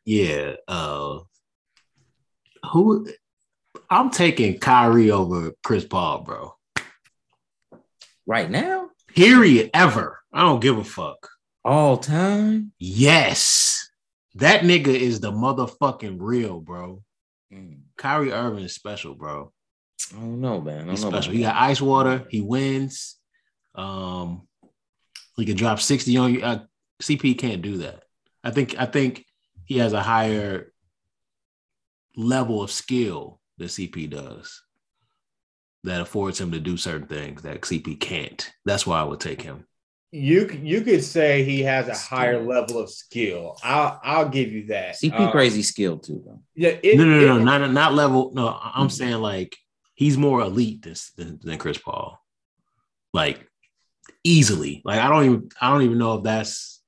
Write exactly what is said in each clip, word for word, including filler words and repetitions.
yeah. Uh, who I'm taking Kyrie over Chris Paul, bro. Right now? Period. Ever. I don't give a fuck. All time? Yes. That nigga is the motherfucking real, bro. Mm. Kyrie Irving is special, bro. I don't know, man. I don't He's know special. about He got that. ice water. He wins. Um, he can drop sixty on you. Uh, C P can't do that. I think. I think he has a higher level of skill than C P does that affords him to do certain things that C P can't. That's why I would take him. You you could say he has a higher level of skill. I'll I'll give you that. C P um, crazy skill too, though. Yeah, it, no, no, no, it, no, not not level. No, I'm mm-hmm. saying like he's more elite than, than than Chris Paul, like easily. Like I don't even I don't even know if that's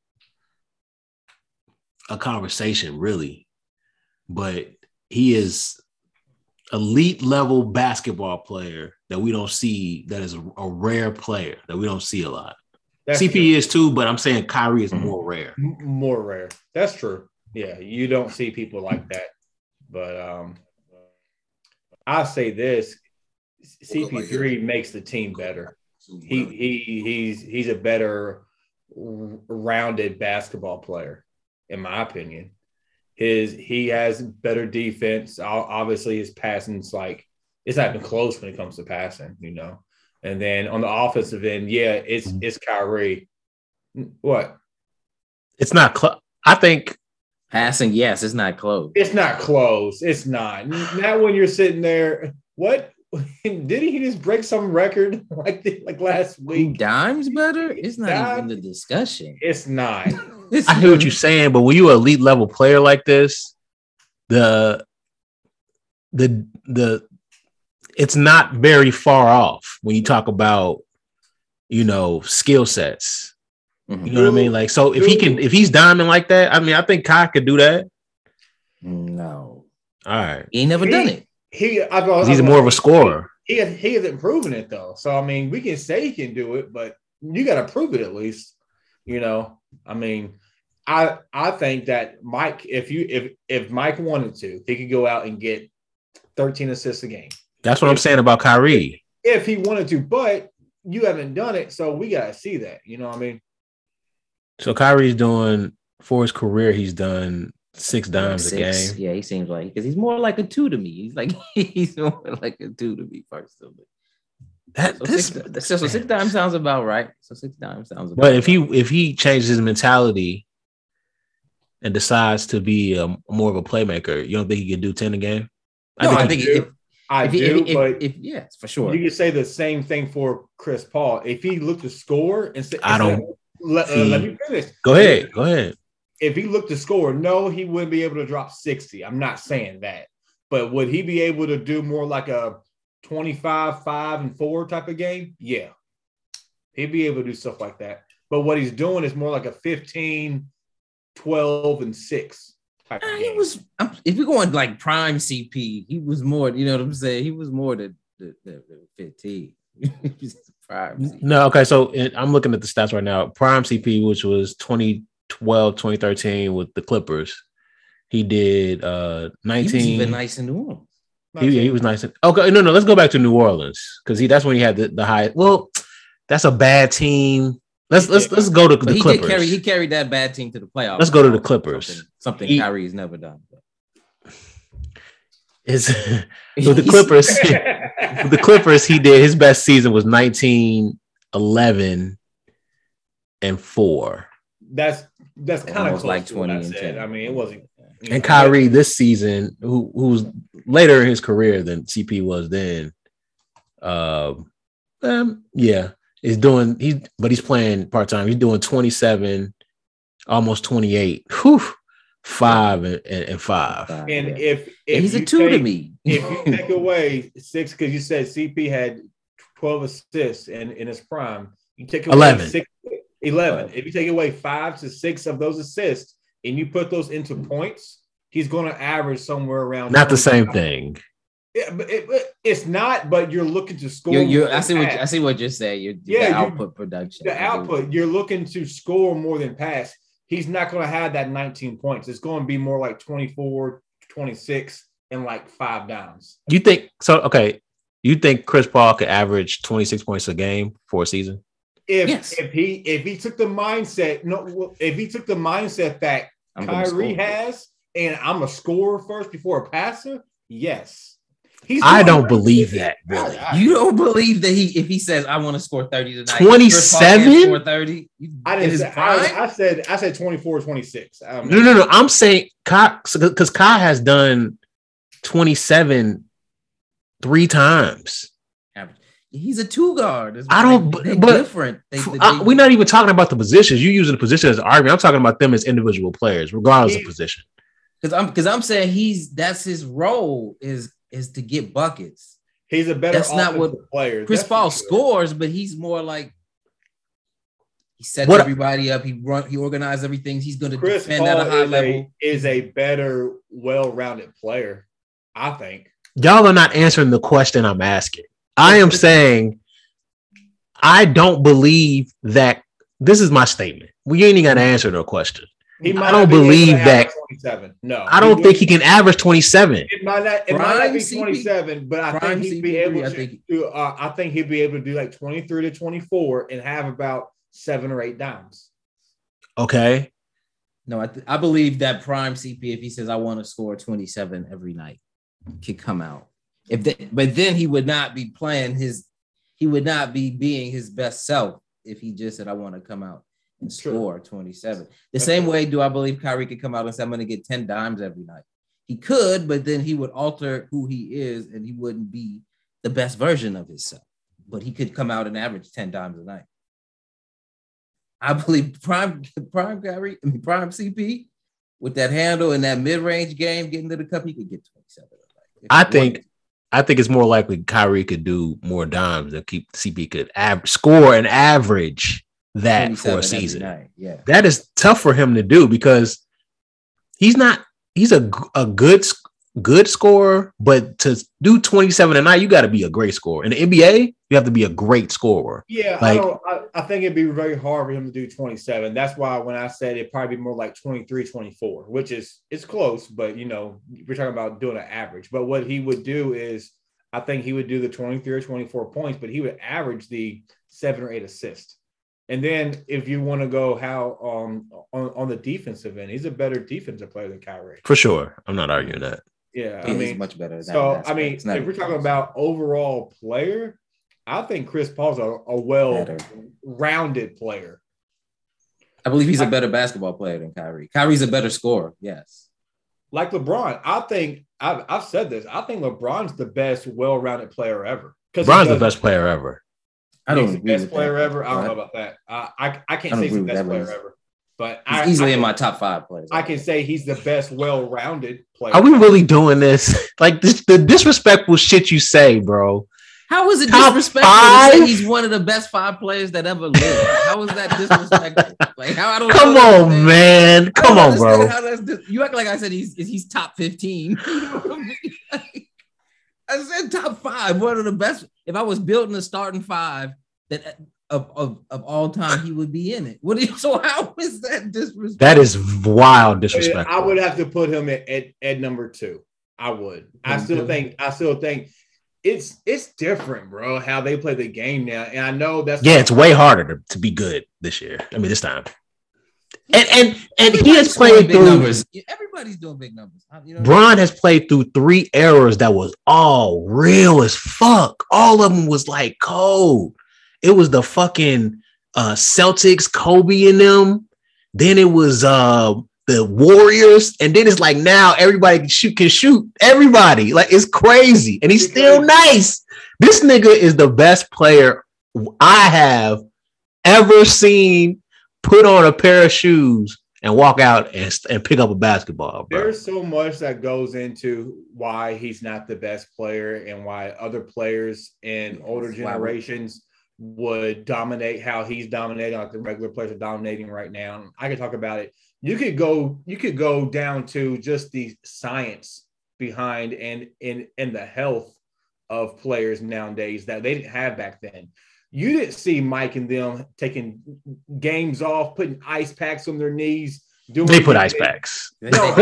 a conversation really, but he is elite level basketball player that we don't see. That is a, a rare player that we don't see a lot. That's C P true. Is too, but I'm saying Kyrie is more rare. More rare. That's true. Yeah, you don't see people like that. But um, I'll say this: C P three makes the team better. He he he's he's a better rounded basketball player, in my opinion. His he has better defense. Obviously, his passing's like it's not even close when it comes to passing, you know. And then on the offensive end, yeah, it's it's Kyrie. What? It's not close. I think passing, yes, it's not close. It's not close. It's not. Not when you're sitting there. What? Didn't he just break some record like the, like last week? Dimes better? It's not Dimes? even the discussion. It's not. It's I hear what you're saying, but when you're an elite level player like this, the the the it's not very far off when you talk about, you know, skill sets. Mm-hmm. You know what I mean? Like, so if he can, if he's diamond like that, I mean, I think Kai could do that. No. All right. He ain't never he, done it. He, I thought, he's I more of a scorer. He, he, he isn't proving it though. So, I mean, we can say he can do it, but you got to prove it at least, you know? I mean, I, I think that Mike, if you, if, if Mike wanted to, he could go out and get thirteen assists a game. That's what if, I'm saying about Kyrie. If he wanted to, but you haven't done it, so we gotta see that. You know what I mean? So Kyrie's doing for his career, he's done six dimes six. a game. Yeah, he seems like because he's more like a two to me. He's like he's more like a two to me personally. That so this, six, so, so six dimes sounds about right. So six dimes sounds. About but if right. he if he changes his mentality and decides to be a, more of a playmaker, you don't think he could do ten a game? I no, think I think if, I if, do, if, but if, if yes, for sure. You could say the same thing for Chris Paul. If he looked to score and say, I don't. Let, uh, let me finish. Go ahead. Go ahead. If he looked to score, no, he wouldn't be able to drop sixty. I'm not saying that, but would he be able to do more like a twenty-five, five, and four type of game? Yeah, he'd be able to do stuff like that. But what he's doing is more like a fifteen, twelve, and six. Uh, he was, if you're going like prime C P, he was more, you know what I'm saying? He was more than, than, than fifteen. Prime C P. No, okay. So it, I'm looking at the stats right now. Prime C P, which was twenty twelve, twenty thirteen with the Clippers, he did uh, nineteen. He was even nice in New Orleans. He, he was nice. In, okay, no, no, let's go back to New Orleans because he that's when he had the, the highest. Well, that's a bad team. Let's let's let's go to but the he Clippers. Did carry, he carried that bad team to the playoffs. Let's go to the Clippers. Something, something he, Kyrie's never done. Is with the Clippers. With the Clippers, he did his best season was nineteen, eleven, and four. That's that's kind of like twenty and ten. I mean, it wasn't. And Kyrie this season, who who's later in his career than C P was then, um, um yeah. Is doing he, but he's playing part time. He's doing twenty-seven, almost twenty-eight. Whew, five and, and five. And yeah. if, if he's a two take, to me, if you take away six, because you said C P had twelve assists in, in his prime, you take away eleven. Six, eleven. If you take away five to six of those assists and you put those into points, he's going to average somewhere around. Not the same thing. Yeah, but it, it's not. But you're looking to score. You're, you're, I see what I see what you're saying. You're, yeah, the output production. The output. You're looking to score more than pass. he's not going to have that nineteen points. It's going to be more like twenty-four, twenty-six, and like five downs. You think so? Okay. You think Chris Paul could average twenty-six points a game for a season? If yes. if he if he took the mindset, no, if he took the mindset that I'm Kyrie has, and I'm a scorer first before a passer, yes. He's I don't believe that, really. You don't believe that he if he says I want to score thirty tonight. twenty-seven? Score thirty. I didn't say, I, I said I said twenty-four, twenty-six. No, no, no. I'm saying Kai, because Kai has done twenty-seven three times. He's a two guard. It's I don't, they, but different. They, they, I, we're not even talking about the positions. You're using the position as an argument. I'm talking about them as individual players, regardless he, of position. Because I'm because I'm saying he's that's his role is is to get buckets. He's a better that's not what player. Chris that's Paul scores, but he's more like he sets what, everybody up. He run. He organized everything. He's going to defend Paul at a high is level. A, is a better, well-rounded player, I think. Y'all are not answering the question I'm asking. I am saying I don't believe that. This is my statement. We ain't even got to answer the question. He might I don't believe that. twenty-seven. No, I don't think he can average twenty-seven. It might not, it might not be twenty-seven, but I think he'd be able to. Do, uh, I think he'd be able to do like twenty-three to twenty-four and have about seven or eight downs. Okay. No, I, th- I believe that prime C P, if he says I want to score twenty-seven every night, could come out. If they, but then he would not be playing his, he would not be being his best self if he just said, I want to come out and score sure. twenty-seven. The That's same true. way do I believe Kyrie could come out and say, I'm going to get ten dimes every night. He could, but then he would alter who he is and he wouldn't be the best version of himself. But he could come out and average ten dimes a night. I believe prime, prime Kyrie, I mean, prime C P with that handle and that mid-range game, getting to the cup, he could get twenty-seven a night. I think. Wanted. I think it's more likely Kyrie could do more dimes than keep C P could av- score and average that for a season. Yeah, that is tough for him to do because he's not. He's a a good good scorer, but to do twenty-seven a night, you got to be a great scorer. In the N B A, you have to be a great scorer. Yeah, like, I, don't, I, I think it'd be very hard for him to do twenty-seven. That's why when I said it'd probably be more like twenty-three, twenty-four, which is it's close, but you know, we're talking about doing an average. But what he would do is, I think he would do the twenty-three or twenty-four points, but he would average the seven or eight assists. And then if you want to go how um on, on the defensive end, he's a better defensive player than Kyrie. For sure. I'm not arguing that. Yeah, he I mean, much better. So, I mean, if we're talking about overall player, I think Chris Paul's a, a well-rounded player. I believe he's a better basketball player than Kyrie. Kyrie's a better scorer, yes. Like LeBron, I think I've, I've said this. I think LeBron's the best well-rounded player ever. LeBron's the best player ever. I don't. He's the best player that. ever. I don't know about that. Uh, I I can't I say he's the best player ever. But he's I, easily I can, in my top five players. I can say he's the best well-rounded player. Are we really doing this? Like this, the disrespectful shit you say, bro. How is it top disrespectful five? To say he's one of the best five players that ever lived? How is that disrespectful? Like how I don't. Come on, understand. man. Come on, bro. How that's dis- you act like I said he's he's top fifteen. You know what I mean? Like, I said top five. One of the best. If I was building a starting five that. Of, of of all time, he would be in it. What? Do you, so how is that disrespectful? That is wild disrespectful. I would have to put him at, at, at number two. I would. I still think. I still think it's it's different, bro. How they play the game now, and I know that's yeah. It's way harder to, to be good this year. I mean, this time. And and and he has played big through. Numbers. Everybody's doing big numbers. You know Bron has played through three eras that was all real as fuck. All of them was like cold. It was the fucking uh, Celtics, Kobe and them. Then it was uh, the Warriors. And then it's like now everybody can shoot, can shoot. Everybody. Like, it's crazy. And he's still nice. This nigga is the best player I have ever seen put on a pair of shoes and walk out and, and pick up a basketball, bro. There's so much that goes into why he's not the best player and why other players in older generations would dominate how he's dominating, like the regular players are dominating right now. I could talk about it. You could go, you could go down to just the science behind and and and the health of players nowadays that they didn't have back then. You didn't see Mike and them taking games off, putting ice packs on their knees. Doing they put ice packs. No, no,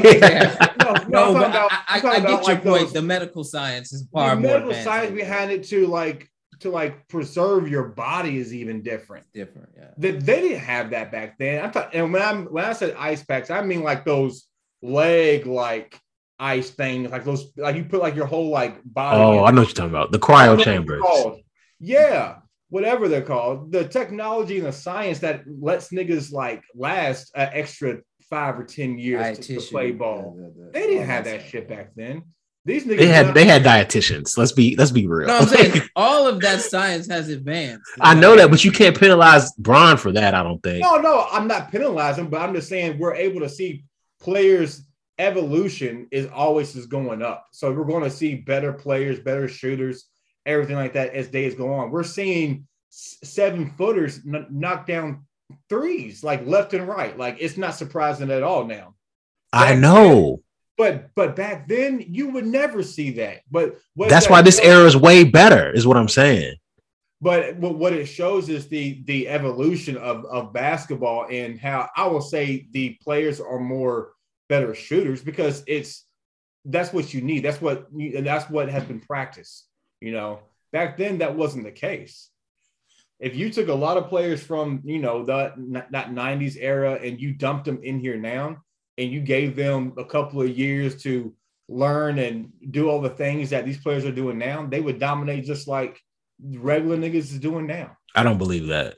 no, no, but about, I, I, I get your like point. Those, the medical science is far the more medical science behind it to like to like preserve your body is even different. Different, yeah. They, they didn't have that back then. I'm talking, and when I'm when I said ice packs, I mean like those leg like ice things, like those like you put like your whole like body. Oh, in. I know what you're talking about. The cryo chambers. Yeah. Whatever they're called, the technology and the science that lets niggas like last an extra five or ten years to, to play ball. The, the, the, they didn't have that shit back then. These niggas they had they had dietitians. Let's be let's be real. No, I'm saying all of that science has advanced. I know that, but you can't penalize Bron for that. I don't think. No, no, I'm not penalizing, but I'm just saying we're able to see players' evolution is always is going up. So we're going to see better players, better shooters, everything like that as days go on. We're seeing seven footers n- knock down threes like left and right. Like it's not surprising at all now. Back I know. Then, but but back then you would never see that. But that's that why this era is way better, is what I'm saying. But what it shows is the the evolution of, of basketball and how I will say the players are more better shooters because it's that's what you need. That's what you, and that's what has been practiced. You know, back then that wasn't the case. If you took a lot of players from, you know, the, that nineties era and you dumped them in here now and you gave them a couple of years to learn and do all the things that these players are doing now, they would dominate just like regular niggas is doing now. I don't believe that.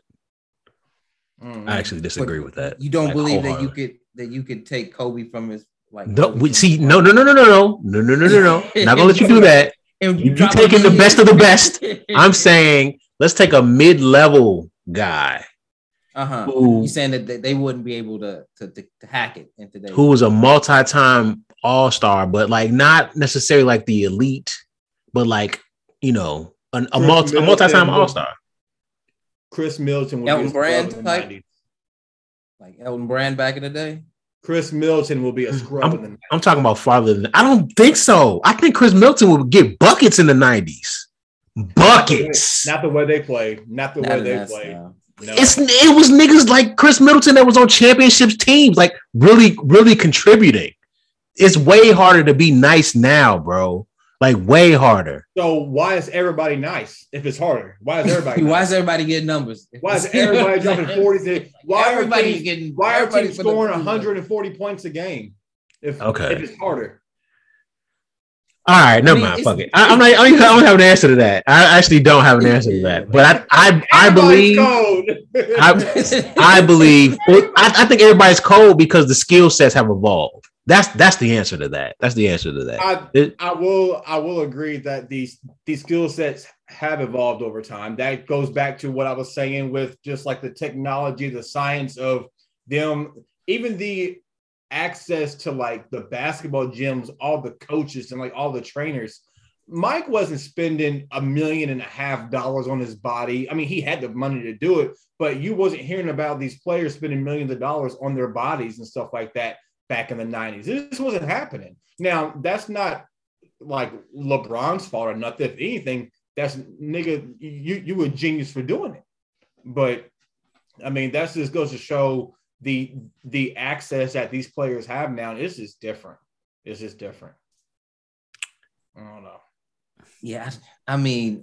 Mm-hmm. I actually disagree but with that. You don't like, believe that you could that you could take Kobe from his like no, we see no no no no no no no no no no no not gonna let you do that. And you, you taking the best of the best. I'm saying let's take a mid-level guy. Uh-huh. Who, you saying that they wouldn't be able to, to, to, to hack it in today's who was a multi-time all-star, but like not necessarily like the elite, but like, you know, an, a, multi, a multi-time all-star. Chris Middleton would Elton be a Brand type, like Elton Brand back in the day. Chris Middleton will be a scrub. I'm, in I'm talking about farther than I don't think so. I think Chris Middleton would get buckets in the nineties. Buckets. Not the way they play. Not the Not way they play. No. It's it was niggas like Chris Middleton that was on championships teams, like really, really contributing. It's way harder to be nice now, bro. Like way harder. So why is everybody nice if it's harder? Why is everybody? why nice? is everybody getting numbers? Why is everybody dropping forty? Why everybody's teams, getting? Why are teams scoring one hundred forty points a game? If okay, if it's harder. All right, never I mean, mind. Fuck it. I, I'm not. I don't have an answer to that. I actually don't have an answer to that. But I, I, I believe. I, I believe. I, I think everybody's cold because the skill sets have evolved. That's that's the answer to that. That's the answer to that. I, it, I will I will agree that these these skill sets have evolved over time. That goes back to what I was saying with just like the technology, the science of them, even the access to like the basketball gyms, all the coaches and like all the trainers. Mike wasn't spending a million and a half dollars on his body. I mean, he had the money to do it, but you wasn't hearing about these players spending millions of dollars on their bodies and stuff like that back in the nineties. This wasn't happening. Now, that's not like LeBron's fault or nothing. If anything, that's nigga, you you a genius for doing it. But I mean, that's just goes to show the the access that these players have now. It's just different. It's just different. I don't know. Yeah, I mean,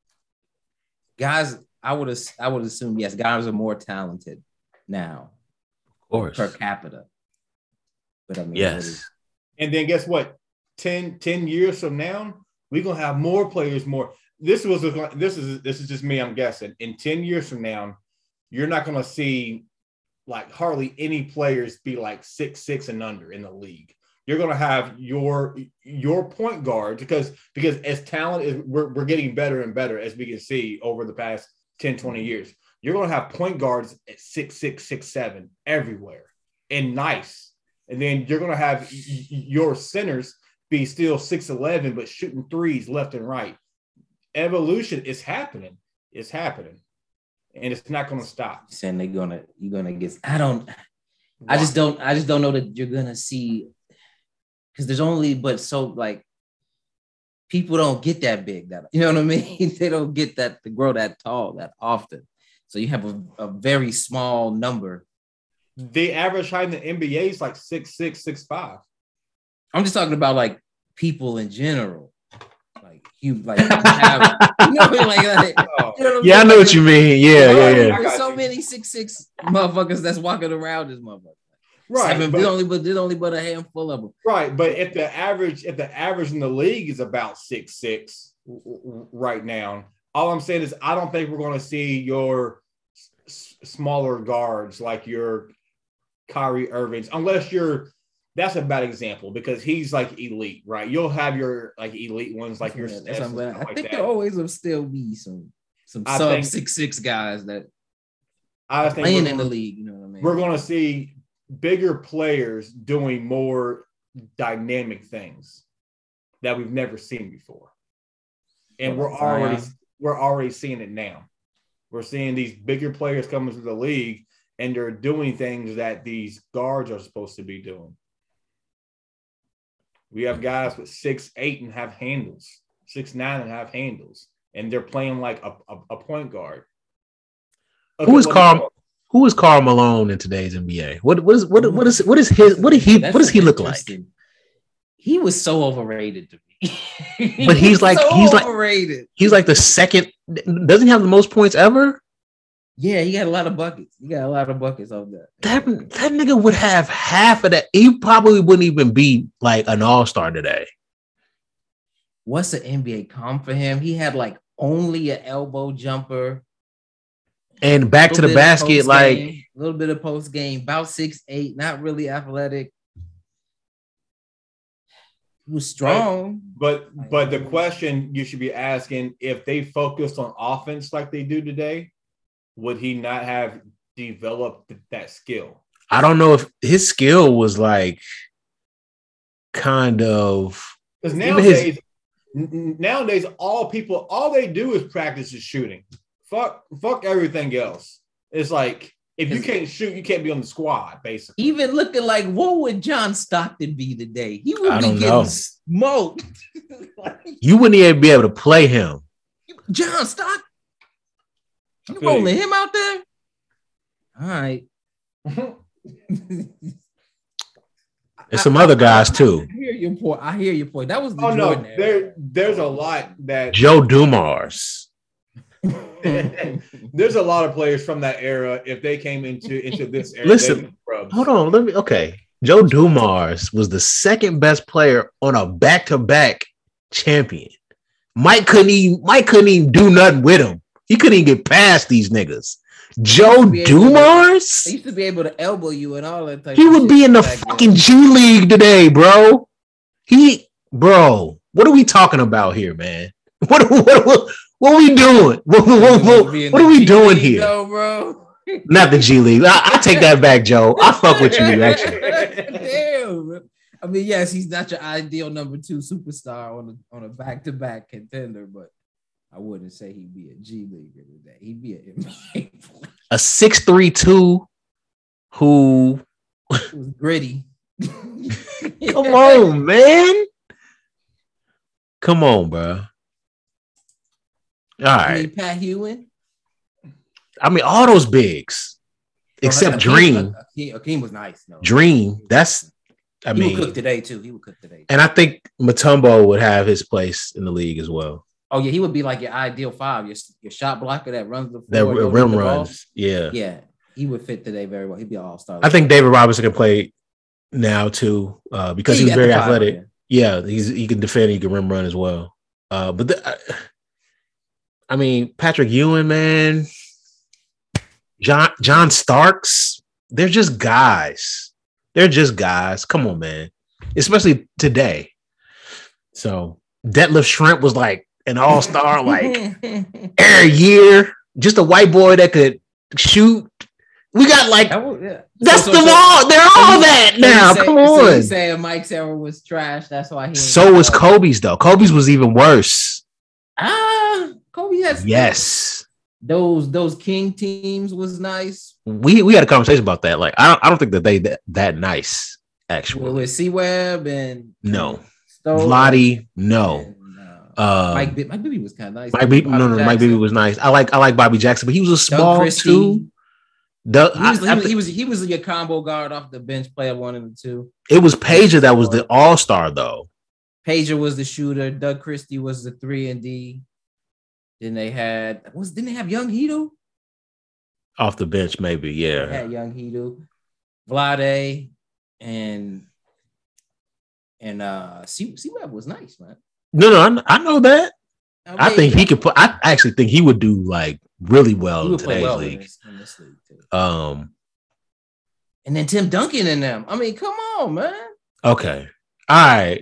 guys, I would I would assume yes, guys are more talented now, of course, per capita. But I mean, yes. And then guess what? ten, ten years from now, we're gonna have more players. More. This was a, this is this is just me. I'm guessing. In ten years from now, you're not gonna see like hardly any players be like six six and under in the league. You're gonna have your your point guard because because as talent is we're we're getting better and better as we can see over the past ten, twenty years. You're gonna have point guards at six six, six seven everywhere and nice. And then you're going to have y- y- your centers be still six eleven, but shooting threes left and right. Evolution is happening. It's happening. And it's not going to stop. Saying they're going to, you're going to get, I don't, Why? I just don't, I just don't know that you're going to see, because there's only, but so like, people don't get that big. That you know what I mean? They don't get that to grow that tall that often. So you have a, a very small number. The average height in the N B A is like six six, six five. I'm just talking about like people in general. Like you like have, you know, like, like oh. you know yeah, I know what you mean. Yeah, yeah, yeah. There's so you. many six six motherfuckers that's walking around this motherfucker. Right. Seven, but, only but there's only but a handful of them. Right. But if the average, if the average in the league is about six six right now, all I'm saying is I don't think we're going to see your s- smaller guards like your Kyrie Irvings, unless you're. That's a bad example because he's like elite, right? You'll have your like elite ones like your. That's I like think that. there always will still be some some I sub think, six six guys that I are think playing gonna, in the league. You know what I mean? We're going to see bigger players doing more dynamic things that we've never seen before, and well, we're already Zion. we're already seeing it now. We're seeing these bigger players come into the league, and they're doing things that these guards are supposed to be doing. We have guys with six eight and have handles, six nine and have handles, and they're playing like a, a, a point guard. Okay, who is Karl? Who is Karl Malone in today's N B A? What what is what what is what is his what did he what does he look like? He was so overrated to me. But he's like so he's overrated. like he's like the second. Doesn't he have the most points ever? Yeah, he got a lot of buckets. He got a lot of buckets on that. That that nigga would have half of that. He probably wouldn't even be like an all-star today. What's an N B A comp for him? He had like only an elbow jumper. And back to the basket, like a little bit of post game, about six eight, not really athletic. He was strong. But but, but the question you should be asking, if they focused on offense like they do today, would he not have developed that skill? I don't know if his skill was like kind of because nowadays, his... nowadays all people all they do is practice is shooting. Fuck, fuck everything else. It's like if you can't shoot, you can't be on the squad. Basically, even looking like what would John Stockton be today? He would I be don't getting know. smoked. Like, you wouldn't even be able to play him. John Stockton. You rolling him out there? All right. There's some other guys too. I hear your point. I hear your point. That was the oh Jordan no. There, there's a lot that Joe Dumars. There's a lot of players from that era. If they came into into this era, listen. Hold on. Let me. Okay. Joe Dumars was the second best player on a back-to-back champion. Mike couldn't even. Mike couldn't even do nothing with him. He couldn't even get past these niggas. Joe Dumars? He used to be able to elbow you and all that type He would be in the fucking then. G League today, bro. He, bro, what are we talking about here, man? What, what, what, what are we doing? What, what, what, what are we G doing League here? Though, bro. Not the G League. I, I take that back, Joe. I fuck with you, actually. Damn. I mean, yes, he's not your ideal number two superstar on a, on a back-to-back contender, but I wouldn't say he'd be a G Leaguer today. He'd be an N B A player. A six three two who was gritty. Come on, man. Come on, bro. All right. I mean, Pat Ewing. I mean, all those bigs, except Akeem, Dream. Akeem, Akeem was nice. No. Dream. That's. I he mean, would cook today too. He would cook today. And I think Mutombo would have his place in the league as well. Oh yeah, he would be like your ideal five, your, your shot blocker that runs the floor. That rim runs, ball. yeah, yeah. He would fit today very well. He'd be an all-star. I think David Robinson can play now too uh, because yeah, he was very athletic. Five, yeah. yeah, he's he can defend, he can rim run as well. Uh, but the, I, I mean, Patrick Ewing, man, John John Starks, they're just guys. They're just guys. Come on, man. Especially today. So Detlef Schrempf was like an all-star, like every year. Just a white boy that could shoot. We got like was, yeah. that's so, so, the so, all. They're so all that now. Say, Come on. So you saying Mike's era was trash? That's why he. So was Kobe's though. Kobe's was even worse. Ah, Kobe has yes. Those those King teams was nice. We we had a conversation about that. Like I don't I don't think that they that, that nice actually. Well, with C Webb and no, Vlade no. And, uh, Um, Mike, Mike Bibby was kind of nice. Mike Bibby, no, no, Mike Bibby was nice. I like, I like Bobby Jackson, but he was a small too. Doug, he, was, I, he, was, he was he was your combo guard off the bench, player one and two. It was Pager that was the all star though. Pager was the shooter. Doug Christie was the three and D. Then they had was didn't they have Young Hedo off the bench? Maybe yeah. They had Young Hedo, Vlade, and and uh, C Web was nice, man. No, no, I, I know that. I, mean, I think he could put. I actually think he would do like really well in today's well league. In this, in this league too. Um, and then Tim Duncan in them. I mean, come on, man. Okay, all right,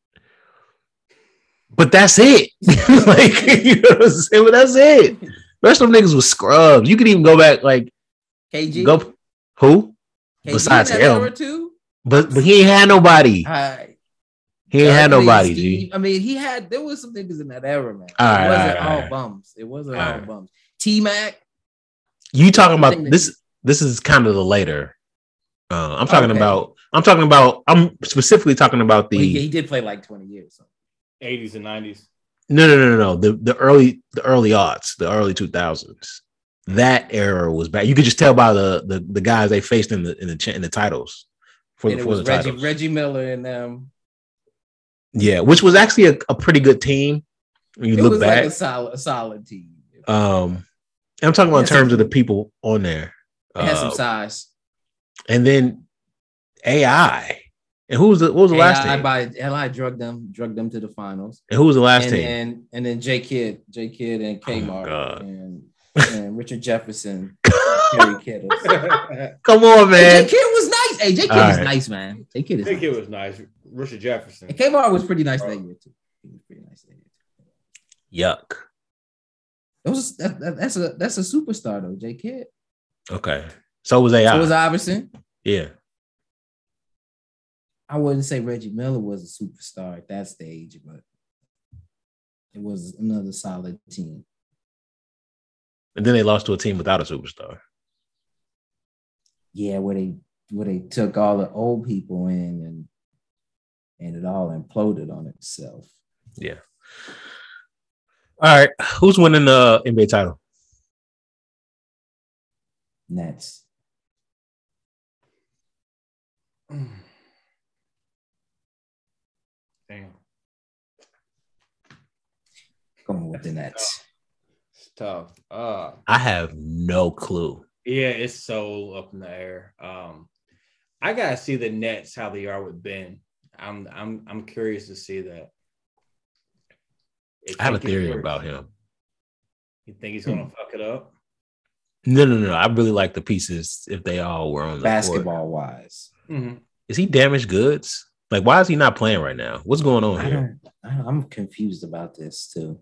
but that's it. Like you know what I'm saying? But that's it. The rest of them niggas was scrubs. You could even go back like K G. Go who? K G besides him, too? but but he ain't had nobody. I, He ain't had nobody, G. I mean, he had there was some niggas in that era, man. All right, it wasn't all, right, all, all right. bums. It wasn't all, all right. bums. T Mac. You talking about this? This is kind of the later. Uh, I'm talking okay. about. I'm talking about. I'm specifically talking about the. Well, he, he did play like twenty years. So. eighties and nineties. No, no, no, no, no. The the early the early aughts, the early two thousands. That era was bad. You could just tell by the the, the guys they faced in the in the in the titles. For, and the, it was the Reggie titles. Reggie Miller and them. Yeah, which was actually a, a pretty good team. When you it look was back, like a solid, a solid team. Um, I'm talking about in terms some, of the people on there. It has uh, some size. And then A I. And who was the what was the A I last team? By L I drugged them, drugged them to the finals. And who was the last and, team? And and then J Kidd, J Kidd and Kmart oh and, and Richard Jefferson, Terry Kittles. Come on, man. Hey, J Kidd was nice. Hey, J Kidd was right. nice, man. J Kidd J Kidd nice. was nice. Richard Jefferson. And Kmart was pretty nice oh. that year too. He was pretty nice that year too. Yuck. That was that, that, that's a that's a superstar though, J Kidd. Okay. So was A I. So was Iverson. Yeah. I wouldn't say Reggie Miller was a superstar at that stage, but it was another solid team. And then they lost to a team without a superstar. Yeah, where they where they took all the old people in and and it all imploded on itself. Yeah. All right. Who's winning the N B A title? Nets. Damn. Going with the Nets. It's tough. Uh, I have no clue. Yeah, it's so up in the air. Um, I gotta see the Nets how they are with Ben. I'm I'm I'm curious to see that. I have a theory about him. You think he's gonna hmm. fuck it up? No, no, no. I really like the pieces if they all were on the basketball court. wise. Mm-hmm. Is he damaged goods? Like, why is he not playing right now? What's going on I here? don't, I'm confused about this too.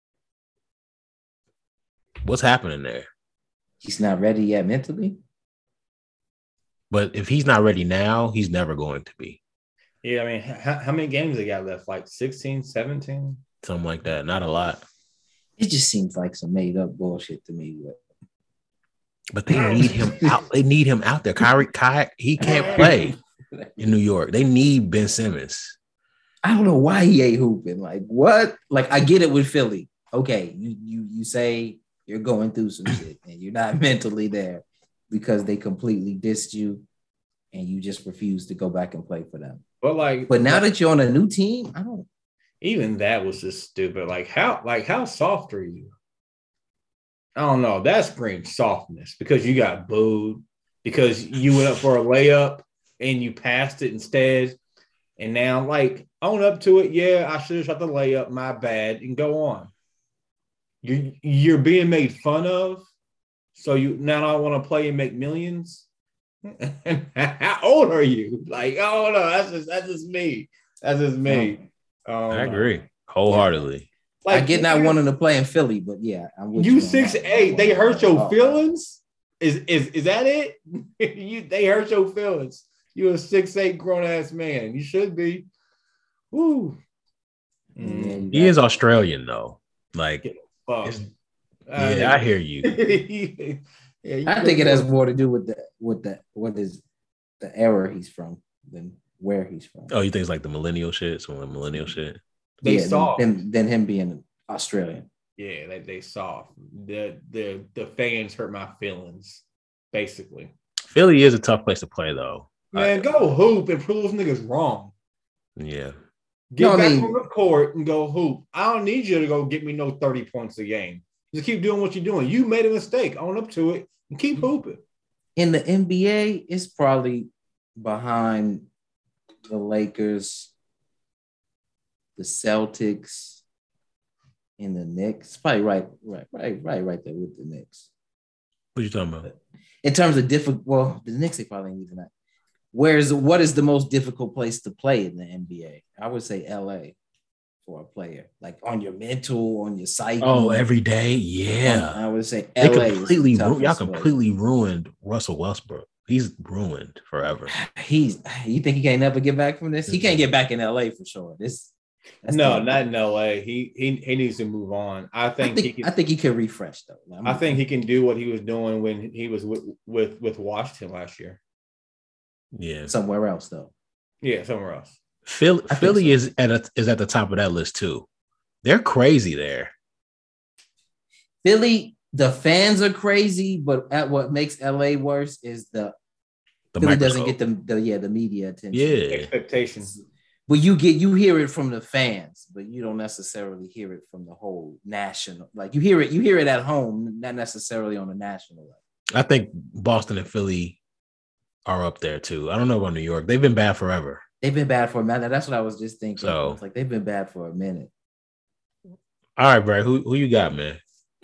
What's happening there? He's not ready yet mentally. But if he's not ready now, he's never going to be. Yeah, I mean, how, how many games they got left? Like sixteen, seventeen? Something like that. Not a lot. It just seems like some made up bullshit to me. But, but they need him out. They need him out there. Kyrie, Kyrie, he can't play in New York. They need Ben Simmons. I don't know why he ain't hooping. Like what? Like I get it with Philly. Okay, you you you say you're going through some shit and you're not mentally there because they completely dissed you and you just refuse to go back and play for them. But like, but now that you're on a new team, I don't. Even that was just stupid. Like how, like how soft are you? I don't know. That screams softness because you got booed because you went up for a layup and you passed it instead. And now, like, own up to it. Yeah, I should have shot the layup. My bad. And go on. You're you're being made fun of. So you now I want to play and make millions. How old are you? Like, oh no, that's just that's just me. That's just me. Um, I agree wholeheartedly. Like, I get not wanting to play in Philly, but yeah, I'm with you. You six eight, they hurt your feelings. Is is is that it? you they hurt your feelings. You're a six eight grown ass man. You should be. Woo. Mm. He is Australian though. Like, uh, yeah, I hear you. yeah, I think it has more to do with the with the what is the era he's from than where he's from. Oh, you think it's like the millennial shit? Some of the millennial shit. they yeah, soft. Than, than him being Australian. Yeah, they they soft. The the the fans hurt my feelings, basically. Philly is a tough place to play, though. Man, I, go hoop and prove those niggas wrong. Yeah. Get no, back I mean, on the court and go hoop. I don't need you to go get me no thirty points a game. Just keep doing what you're doing. You made a mistake. Own up to it and keep hooping. In the N B A, it's probably behind the Lakers, the Celtics, and the Knicks. It's probably right, right, right, right, right there with the Knicks. What are you talking about? In terms of difficult, well, the Knicks they probably ain't even that. Where's what is the most difficult place to play in the N B A? I would say L A for a player, like on your mental, on your psyche. Oh, every day, yeah. On, I would say They L A. completely is the ru- y'all toughest completely ruined Russell Westbrook. He's ruined forever. place. He's. You think he can't never get back from this? He can't get back in L A for sure. This. that's No, the- not in L A. He he he needs to move on. I I think, think. he can. I think he could refresh though. I'm- I think he can do what he was doing when he was with with, with Washington last year. Yeah. somewhere else though. Yeah, somewhere else. Philly, I think Philly so. is at a, is at the top of that list too. They're crazy there. Philly, the fans are crazy, but at what makes L A worse is the, The Philly doesn't microscope. get the, the yeah the media attention. Yeah. Expectations. But you get you hear it from the fans, but you don't necessarily hear it from the whole national. Like you hear it, you hear it at home, not necessarily on a national level. I think Boston and Philly are up there too. I don't know about New York. They've been bad forever. They've been bad for a minute. That's what I was just thinking. So- It's like they've been bad for a minute. All right, Brad. Who who you got, man?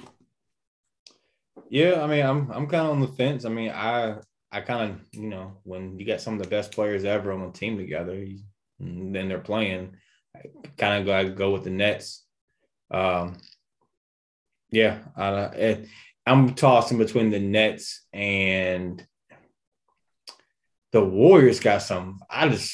Yeah, I mean, I'm I'm kind of on the fence. I mean, I I kind of you know when you got some of the best players ever on the team together, you, and then they're playing. I kind of go go with the Nets. Um, yeah, I, I'm tossing between the Nets and the Warriors. Got some. I just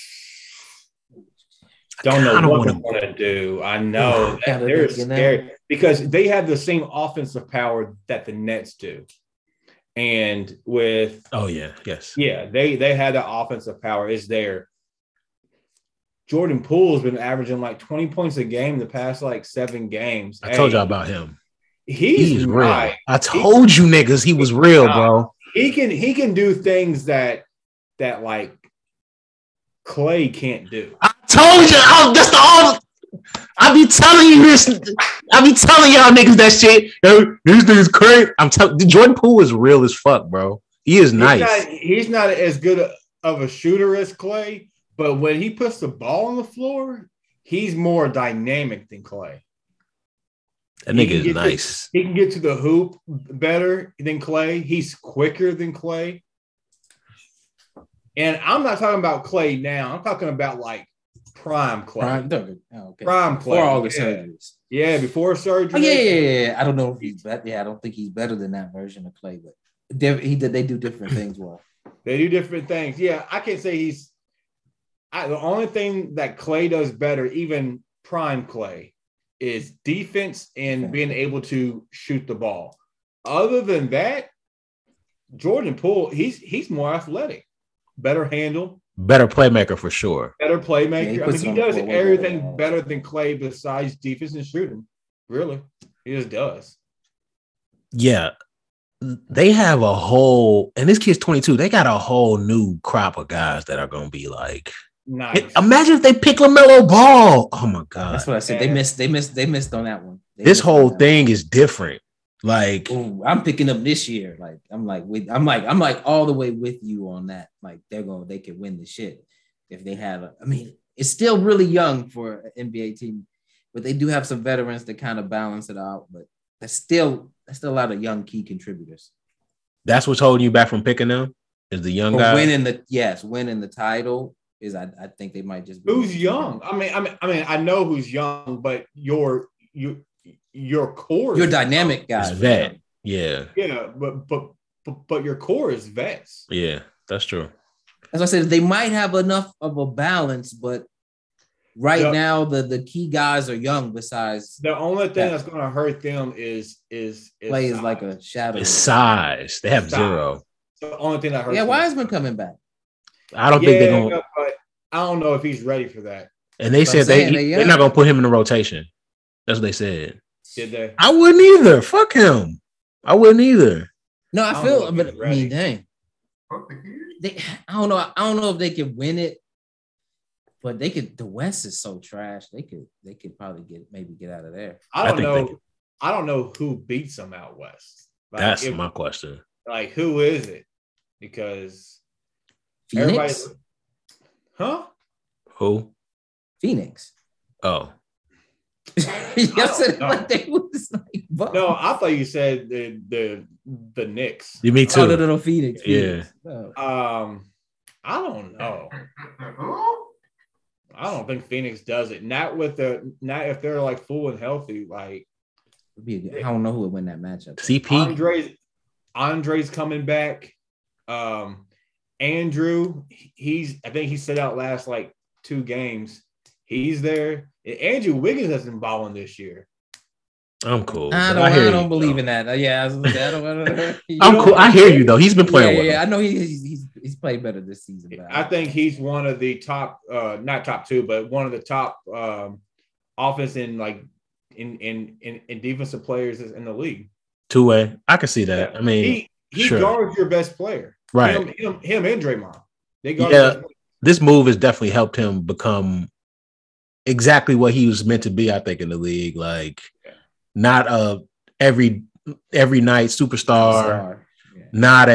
don't know kinda what wanna- they're going to do. I know Yeah, that they're you know. scared because they have the same offensive power that the Nets do. And with Oh yeah, yes. yeah, they they had the offensive power is there. Jordan Poole's been averaging like twenty points a game the past like seven games. I told Hey, y'all about him. He's He's real. not. I told you niggas he was real, bro. He can he can do things that that like Clay can't do. I told you. I, that's the all. I be telling you this. I be telling y'all niggas that shit. Yo, these niggas crazy. I'm telling. Jordan Poole is real as fuck, bro. He is nice. He's not, he's not as good of a shooter as Clay, but when he puts the ball on the floor, he's more dynamic than Clay. That He nigga can is get to- nice. He can get to the hoop better than Clay. He's quicker than Clay. And I'm not talking about Clay now. I'm talking about like prime Clay. Prime, Prime, oh, okay. Clay. For all the yeah. surgeries. Yeah, before surgery. Oh, yeah, yeah, yeah, yeah. I don't know if he's better. Yeah, I don't think he's better than that version of Clay, but they, he did. They do different things well. They do different things. Yeah, I can't say he's. I, the only thing that Clay does better, even prime Clay, is defense and being able to shoot the ball. Other than that, Jordan Poole, he's he's more athletic, better handle, Better playmaker for sure. better playmaker. Yeah, he I mean, puts he it on the does floor way everything better. better than Clay besides defense and shooting. Really, he just does. Yeah. They have a whole, and this kid's twenty-two. They got a whole new crop of guys that are going to be like, Nice. imagine if they pick LaMelo Ball. Oh my God. That's what I said. They Yeah. missed. They missed. They missed on that one. They This missed on whole that thing is different. Like, one. Ooh, I'm picking up this year. Like I'm like with. I'm like I'm like all the way with you on that. Like they're going. They could win the shit if they have. A, I mean, it's still really young for an N B A team, but they do have some veterans that kind of balance it out. But that's still that's still a lot of young key contributors. that's what's holding you back from picking them is the young But guy. winning the yes, winning the title is I, I think they might just be Who's young? I mean, I mean, I mean, I know who's young, but your you your core. Your is dynamic It's guys. vet. Yeah. Yeah, but, but but but your core is vets. Yeah. That's true. As I said, they might have enough of a balance, but right Yeah. now the, the key guys are young. Besides, The only thing Yeah. that's going to hurt them is is is Clay is size. like a shadow. It's size. They have Size. zero. the only thing that hurts. Yeah, them. Wiseman coming back. I don't yeah, think they're going to. but I don't know if he's ready for that. And they said they, they they're not gonna put him in the rotation. That's what they said. Did they? I wouldn't either. Fuck him. I wouldn't either. No, I, I feel, but I mean, dang. They, I don't know. I don't know if they could win it, but they could. The West is so trash. They could. They could probably get maybe get out of there. I don't I know. I don't know who beats them out west. Like, That's if, my question. Like, who is it? Because Phoenix. Huh? Who? Phoenix. Oh. Yes, it like they was like, but. No, I thought you said the the the Knicks. You me too. Oh, no, no, no, Phoenix. Phoenix. Yeah. Oh. Um, I don't know. I don't think Phoenix does it. Not with the not if they're like full and healthy. Like, I don't know who would win that matchup. C P. Andre's Andre's coming back. Um, Andrew, he's I think he set out last like two games. He's there. And Andrew Wiggins has been balling this year. I'm cool. I don't. I, I don't believe though. in that. Yeah, I, was, I don't. I don't I'm cool. I hear you though. He's been playing yeah, well. Yeah, I know he, he's he's he's played better this season. I think he's one of the top, uh, not top two, but one of the top um, offense in like in in in, in defensive players in the league. Two way. I can see that. Yeah. I mean, he he sure. guards your best player. Right. Him, him, him and Draymond. They guard yeah. This move has definitely helped him become exactly what he was meant to be, I think, in the league. Like, yeah. not a every every night superstar, yeah. not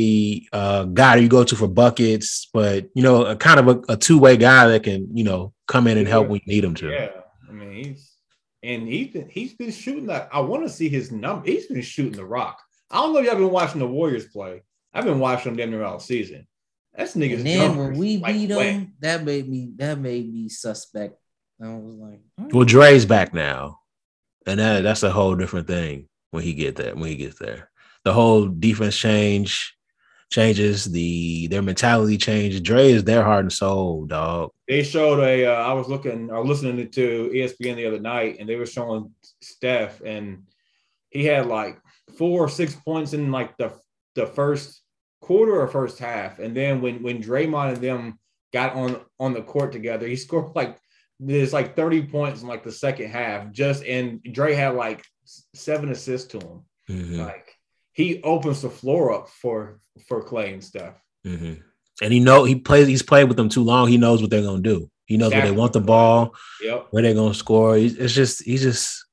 a uh, guy you go to for buckets, but you know, a kind of a, a two way guy that can, you know, come in and help yeah. when you need him to. Yeah, I mean, he's and he's been he's been shooting that. I want to see his number. He's been shooting the rock. I don't know if y'all been watching the Warriors play. I've been watching them damn near all season. That's niggas. And then when we like beat them, that made me that made me suspect. I was like, right. Well, Dre's back now, and that that's a whole different thing when he get there. When he gets there, the whole defense change changes. The their mentality changes. Dre is their heart and soul, dog. They showed a. Uh, I was looking or listening to E S P N the other night, and they were showing Steph, and he had like four or six points in like the the first quarter or first half, and then when when Draymond and them got on on the court together, he scored like. There's like thirty points in like the second half, just and Dre had like seven assists to him. Mm-hmm. Like he opens the floor up for for Clay and stuff. Mm-hmm. And he know he plays. He's played with them too long. He knows what they're gonna do. He knows exactly. where they want the ball. Yep. Where they're gonna score. He's, it's just he's just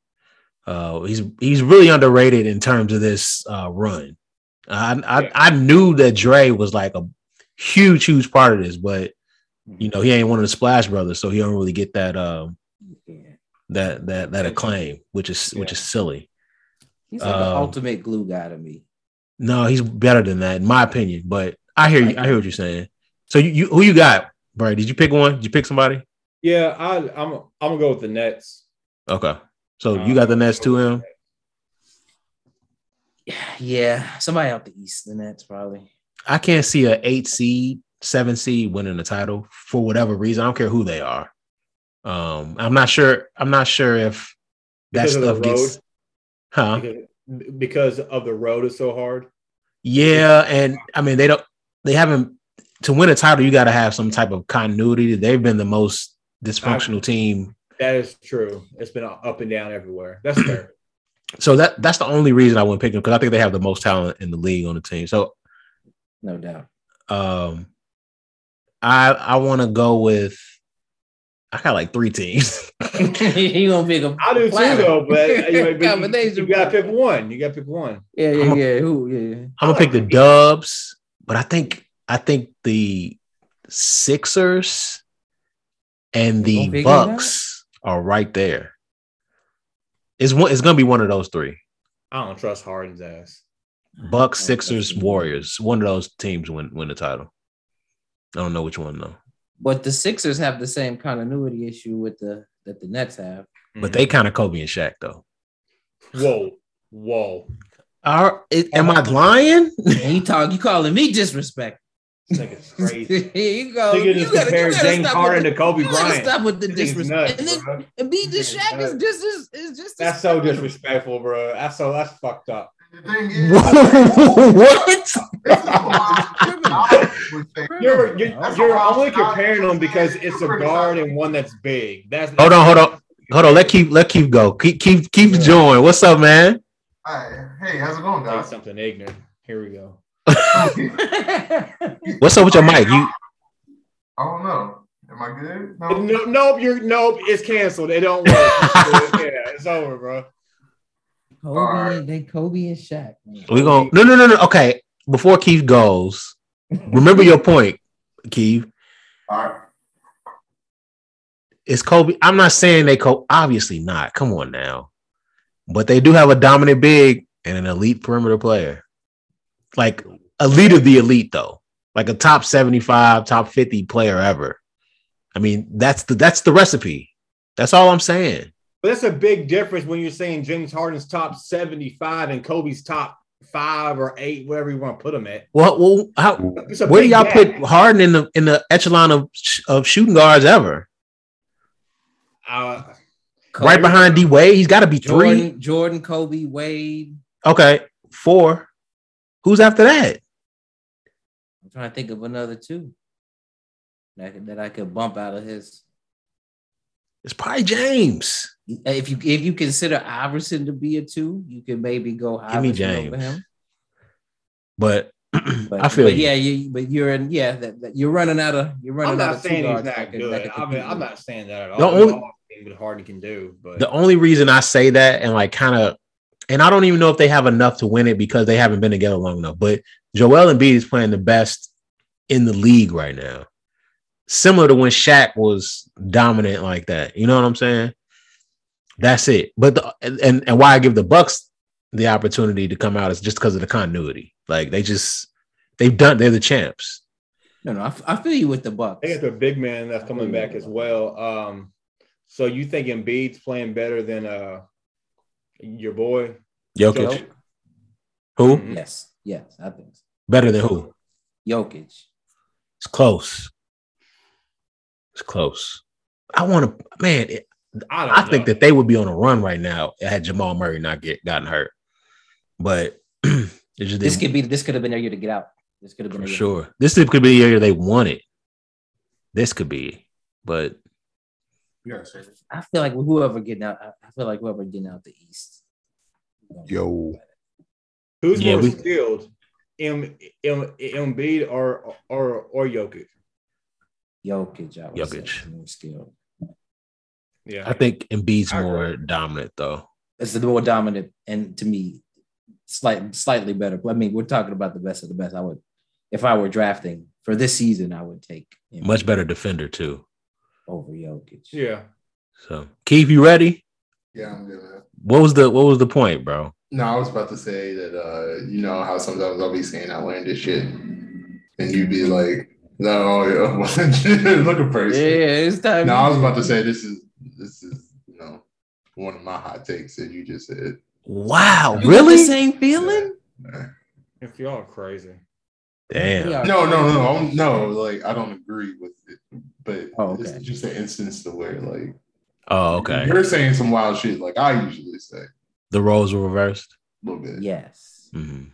uh, he's he's really underrated in terms of this uh, run. I I, yeah. I knew that Dre was like a huge huge part of this, but. You know, he ain't one of the Splash Brothers, so he don't really get that um yeah. that that that acclaim, which is yeah. which is silly. He's like um, the ultimate glue guy to me. No, he's better than that, in my opinion. But I hear you. I hear what you're saying. So you, you who you got, Bray? Did you pick one? Did you pick somebody? Yeah, I, I'm I'm gonna go with the Nets. Okay, so um, you got the Nets too, him. Yeah, somebody out the East, the Nets probably. I can't see an eight seed. Seven seed winning the title for whatever reason. I don't care who they are. Um, I'm not sure. I'm not sure if that because stuff gets, huh? Because, because of the road is so hard. Yeah, and I mean they don't. They haven't to win a title. You got to have some type of continuity. They've been the most dysfunctional I, team. That is true. It's been up and down everywhere. That's fair. So that that's the only reason I wouldn't pick them because I think they have the most talent in the league on the team. So, no doubt. Um. I I want to go with. I got like three teams. you gonna pick a? I do too, though. But you, you, you gotta pick one. You gotta pick one. Yeah, yeah, I'm yeah. A, Who? Yeah. I'm gonna pick the Dubs, but I think I think the Sixers and the Bucks are right there. It's one. It's gonna be one of those three. I don't trust Harden's ass. Bucks, Sixers, Warriors. One of those teams win win the title. I don't know which one though. But the Sixers have the same continuity issue with the that the Nets have. But mm-hmm. they kind of Kobe and Shaq though. Whoa, whoa. Are, it, am I lying? you talk. You calling me disrespect? This nigga's crazy. you go. You just gotta, compare you gotta James Harden the, to Kobe you Bryant. Stop with the disrespect. Nuts, and then and beat the Shaq is just is just. That's so disrespectful, bro. That's so that's fucked up. The thing is, what? you're you're, you're only comparing them because it's a guard and one that's big. That's hold on, hold on, hold on. Let keep let keep go. Keep keep keep yeah. join. What's up, man? Right. Hey, how's it going, guys? Say something ignorant. Here we go. What's up with your mic? You? I don't know. Am I good? No. no nope. You're nope. It's canceled. It don't work. Yeah, it's over, bro. Kobe, right. Then Kobe and Shaq. We going no no no no. Okay, before Keith goes, remember your point, Keith. All right. It's Kobe. I'm not saying they Kobe. Obviously not. Come on now, but they do have a dominant big and an elite perimeter player, like elite of the elite though, like a top seventy-five, top fifty player ever. I mean, that's the that's the recipe. That's all I'm saying. But that's a big difference when you're saying James Harden's top seventy-five and Kobe's top five or eight, wherever you want to put him at. Well, well, how, where do y'all gap. put Harden in the in the echelon of of shooting guards ever? Uh, right behind D Wade, he's got to be Jordan, three. Jordan, Kobe, Wade. Okay, four. Who's after that? I'm trying to think of another two that that I could bump out of his. It's probably James. If you if you consider Iverson to be a two, you can maybe go Iverson Give me James. over him. But, but I feel but you. yeah, you but you're in yeah that, that you're running out of you're running I'm out not of saying two he's not that good. that I mean, I'm not saying that at all. The only what Harden can do, but the only reason I say that and like kind of, and I don't even know if they have enough to win it because they haven't been together long enough. But Joel Embiid is playing the best in the league right now. Similar to when Shaq was dominant like that. You know what I'm saying? That's it. But the, and and why I give the Bucks the opportunity to come out is just because of the continuity. Like they just they've done. They're the champs. No, no, I, I feel you with the Bucks. They got their big man that's coming back as well. Um, so you think Embiid's playing better than uh your boy Jokic? Jokic? Who? Mm-hmm. Yes, yes, I think so. Better than who? Jokic. It's close. It's close. I want to, man. It, I, I think that they would be on a run right now had Jamal Murray not get gotten hurt. But it just this could be this could have been their year to get out. This could have been for sure. This could be the year they won it. This could be, but yeah, I feel like whoever getting out, I feel like whoever getting out the East. Yo, who's yeah, more we, skilled, M, M, Embiid or or or Jokic? Jokic, I would Jokic. say more skilled. Yeah, I think Embiid's more dominant though. It's the more dominant, and to me, slight, slightly better. I mean, we're talking about the best of the best. I would, if I were drafting for this season, I would take Embiid much better defender too over Jokic. Yeah. So, Keith, you ready? Yeah, I'm good, man. What was the What was the point, bro? No, I was about to say that uh, you know how sometimes I'll be saying outlandish shit, and you'd be like, "No, yeah, look at person." Yeah, it's time. No, I was about to say this is this is you know one of my hot takes that you just said. Wow, you really? The same feeling? Yeah. If y'all crazy. Damn. No, no, no, I'm, no. Like I don't agree with it, but oh, okay. It's just an instance to where like. Oh, okay. You're saying some wild shit like I usually say. The roles were reversed? A little bit. Yes. Mm-hmm.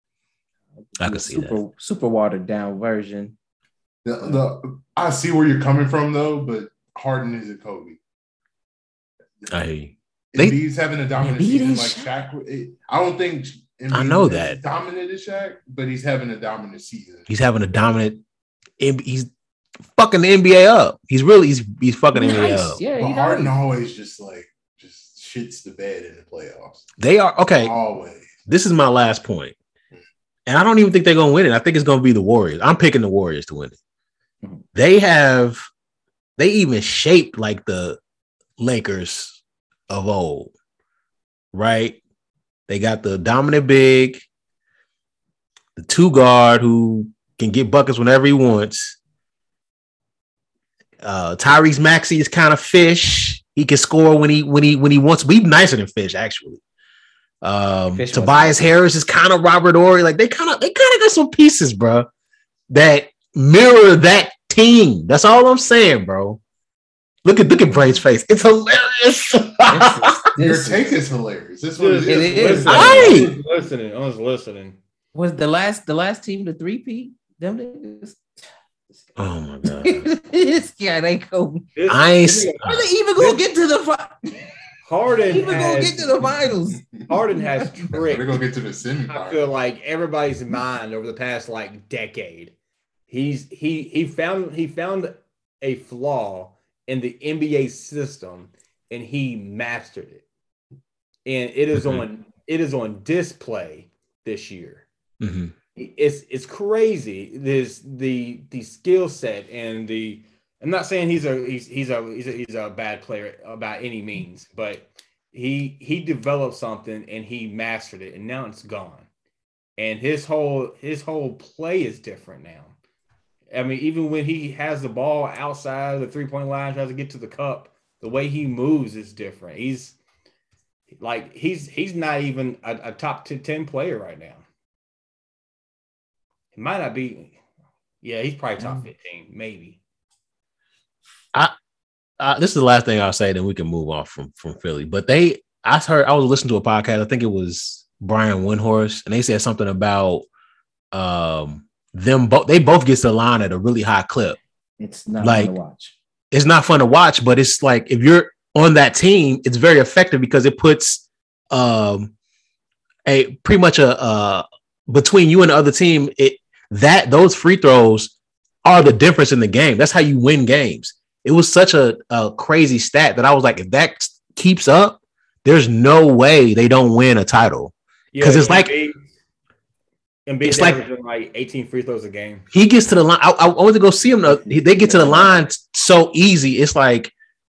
I can see super, that. Super watered down version. The, the I see where you're coming from though, but Harden isn't Kobe. I hear you. Embiid's having a dominant Embiid season and like Shaq. It, I don't think Embiid I know is that. dominant as Shaq, but he's having a dominant season. He's having a dominant. He's fucking the N B A up. He's really he's he's fucking nice. N B A up. Yeah, but Harden nice. always just like just shits the bed in the playoffs. They are okay. Always. This is my last point, and I don't even think they're gonna win it. I think it's gonna be the Warriors. I'm picking the Warriors to win it. Mm-hmm. They have, they even shaped like the Lakers of old, right? They got the dominant big, the two guard who can get buckets whenever he wants. Uh, Tyrese Maxey is kind of fish. He can score when he when he when he wants. Be nicer than fish, actually. Um, Tobias Harris is kind of Robert Horry. Like they kind of they kind of got some pieces, bro, that mirror that team. That's all I'm saying, bro. Look at look at Bray's face. It's hilarious. Your take is hilarious. This one is. It is. Listening. I was listening. I was listening. Was the last the last team to three-peat? Them niggas. Oh my god. This guy they go. I ain't. Are they even gonna get to the fi- Harden even has, gonna get to the finals? Harden has tricked. They're gonna get to the semifinals. I feel like everybody's mind over the past like decade. He's he he found he found a flaw in the N B A system and he mastered it. And it is mm-hmm. on it is on display this year. Mm-hmm. It's it's crazy. This the the skill set and the I'm not saying he's a he's he's a he's a, he's a bad player by any means, but he he developed something and he mastered it and now it's gone. And his whole his whole play is different now. I mean, even when he has the ball outside of the three-point line, tries to get to the cup, the way he moves is different. He's like he's he's not even a, a top ten player right now. He might not be. Yeah, he's probably top fifteen, maybe. I, uh, this is the last thing I'll say. Then we can move off from from Philly. But they, I heard, I was listening to a podcast. I think it was Brian Windhorst, and they said something about um, them both. They both get to the line at a really high clip. It's not like, fun to watch. It's not fun to watch, but it's like if you're on that team, it's very effective because it puts um, a pretty much a uh, between you and the other team. It that those free throws are the difference in the game. That's how you win games. It was such a, a crazy stat that I was like, if that keeps up, there's no way they don't win a title. Because yeah, it's like Embiid it's like, like eighteen free throws a game. He gets to the line. I, I want to go see him. They get to the line so easy. It's like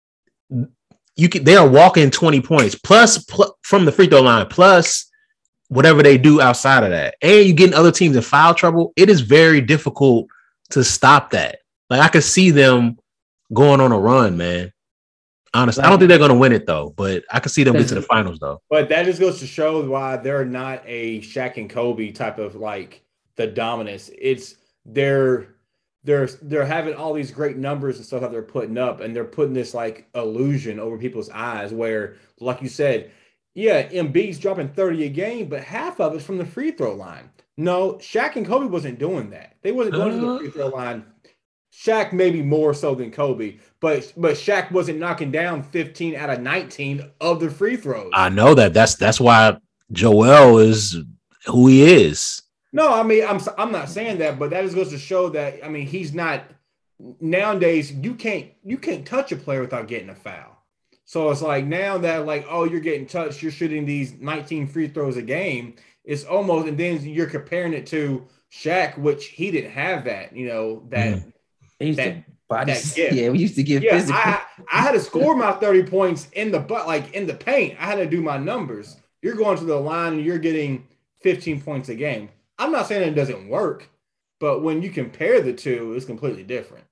you can. They are walking twenty points plus, plus from the free throw line plus whatever they do outside of that, and you getting other teams in foul trouble. It is very difficult to stop that. Like I could see them going on a run, man. Honestly, I don't think they're going to win it though, but I can see them get to the finals though. But that just goes to show why they're not a Shaq and Kobe type of like the dominance. It's they're they're they're having all these great numbers and stuff that they're putting up, and they're putting this like illusion over people's eyes. Where, like you said, yeah, Embiid's dropping thirty a game, but half of it's from the free throw line. No, Shaq and Kobe wasn't doing that. They wasn't going uh, to the free throw line. Shaq maybe more so than Kobe, but but Shaq wasn't knocking down fifteen out of nineteen of the free throws. I know that. That's that's why Joel is who he is. No, I mean I'm I'm not saying that, but that just goes to show that I mean he's not nowadays. You can't you can't touch a player without getting a foul. So it's like now that like oh you're getting touched, you're shooting these nineteen free throws a game. It's almost and then you're comparing it to Shaq, which he didn't have that. You know that. Mm. That, that yeah, we used to give yeah, physical. I, I had to score my thirty points in the butt, like in the paint. I had to do my numbers. You're going to the line and you're getting fifteen points a game. I'm not saying it doesn't work, but when you compare the two, it's completely different.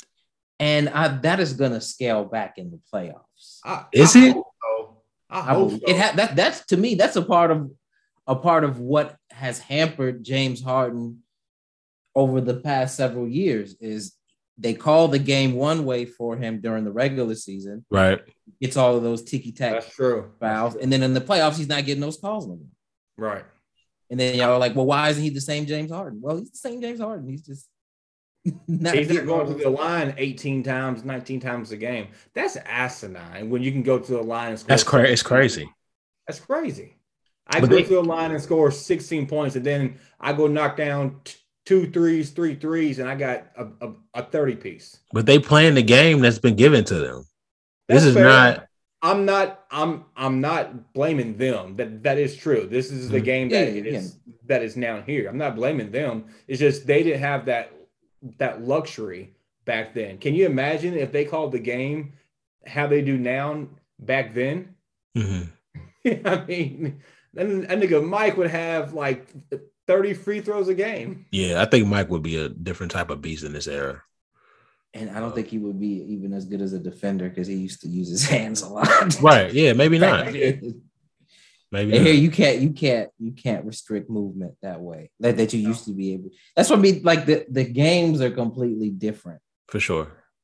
And I, that is going to scale back in the playoffs. I, is I it? Hope so. I, I hope so. it. Ha- that that's to me. That's a part of a part of what has hampered James Harden over the past several years is. They call the game one way for him during the regular season. Right. Gets all of those ticky-tack That's true. fouls. That's true. And then in the playoffs, he's not getting those calls no more. Right. And then y'all are like, well, why isn't he the same James Harden? Well, he's the same James Harden. He's just not He's not going to the line eighteen times, nineteen times a game. That's asinine when you can go to the line and score. That's crazy. It's crazy. That's crazy. I but go they- to the line and score sixteen points, and then I go knock down t- two threes, three threes, and I got a, a, a thirty piece. But they playing the game that's been given to them. This That's is fair. not. I'm not. I'm. I'm not blaming them. That that is true. This is the game yeah, that yeah, is yeah. that is now here. I'm not blaming them. It's just they didn't have that that luxury back then. Can you imagine if they called the game how they do now back then? Mm-hmm. I mean, then a nigga Mike would have like thirty free throws a game. Yeah, I think Mike would be a different type of beast in this era. And I don't think he would be even as good as a defender because he used to use his hands a lot. Right. Yeah, maybe not. Maybe and not. here you can't you can't you can't restrict movement that way. That that you used to be able. That's what I mean. Like the, the games are completely different. For sure.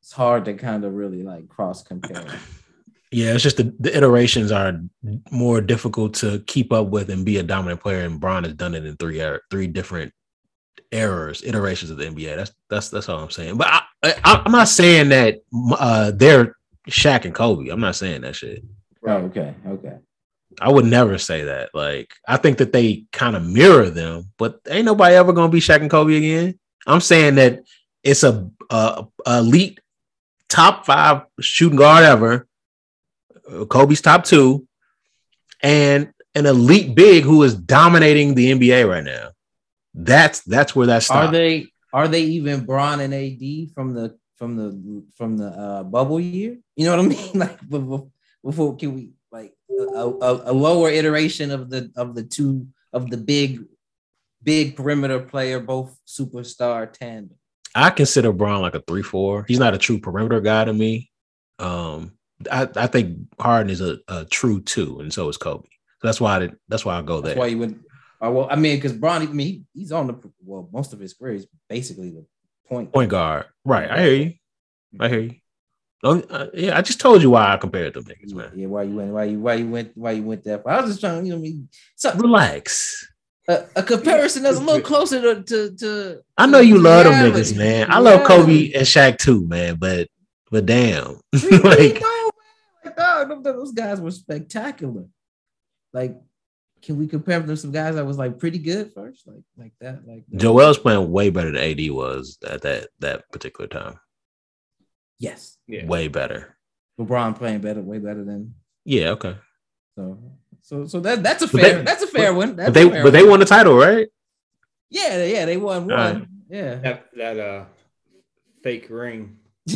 it's hard to kind of really like cross compare. Yeah, it's just the, the iterations are more difficult to keep up with and be a dominant player. And Bron has done it in three er- three different eras, iterations of the N B A. That's that's that's all I'm saying. But I, I, I'm not saying that uh, they're Shaq and Kobe. I'm not saying that shit. Oh, okay, okay. I would never say that. Like, I think that they kind of mirror them, but ain't nobody ever gonna be Shaq and Kobe again. I'm saying that it's a, a, a elite top five shooting guard ever. Kobe's top two, and an elite big who is dominating the N B A right now. That's that's where that stops. Are they are they even Bron and A D from the from the from the uh, bubble year? You know what I mean? Like before, before can we like a, a, a lower iteration of the of the two of the big big perimeter player, both superstar tandem? I consider Bron like a three four. He's not a true perimeter guy to me. Um, I, I think Harden is a, a true two, and so is Kobe. So that's why I did, that's why I go there. That's why you would. Uh, well, I mean, because Bron, I mean, he, he's on the well, most of his career is basically the point point guard. Right, I hear you. I hear you. Don't, uh, yeah, I just told you why I compared them niggas, man. Yeah, why you went? Why you? Why you went? Why you went that far? I was just trying. You know, what I mean, so, relax. A, a comparison that's a little closer to to. to I know you love them reality. niggas, man. I love Kobe and Shaq too, man. But but damn, like. Dog, those guys were spectacular. Like, can we compare them to some guys that was like pretty good first, like like that? Like that? Joel's playing way better than A D was at that that particular time. Yes, yeah, way better. LeBron playing better, way better than. Yeah, okay. So so so that that's a fair they, that's a fair but, one. That's but they fair but they one. won the title, right? Yeah, yeah, they won one. Right. Yeah, that that uh fake ring.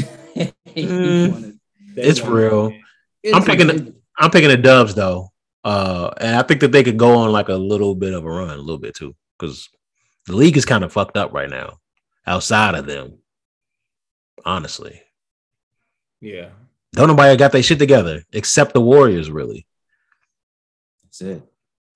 mm, it's won. real. It's I'm picking. a, The, I'm picking the Dubs though, uh, and I think that they could go on like a little bit of a run, a little bit too, because the league is kind of fucked up right now. Outside of them, honestly, yeah, don't nobody got their shit together except the Warriors, really. That's it.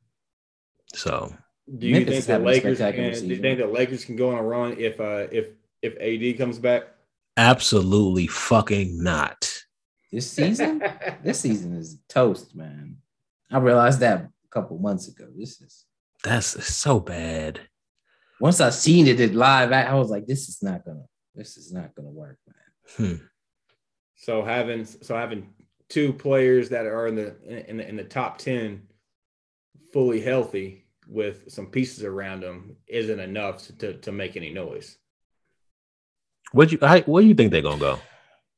So, do you Memphis think the having a Lakers can? spectacular Do you season. think the Lakers can go on a run if uh if if A D comes back? absolutely fucking not. This season, this season is toast, man. I realized that a couple months ago. This is That's so bad. once I seen it in live, I was like, this is not gonna, this is not gonna work, man. Hmm. So having so having two players that are in the in the, in the top ten, fully healthy with some pieces around them, isn't enough to to, to make any noise. What you? I, where do you think they're gonna go?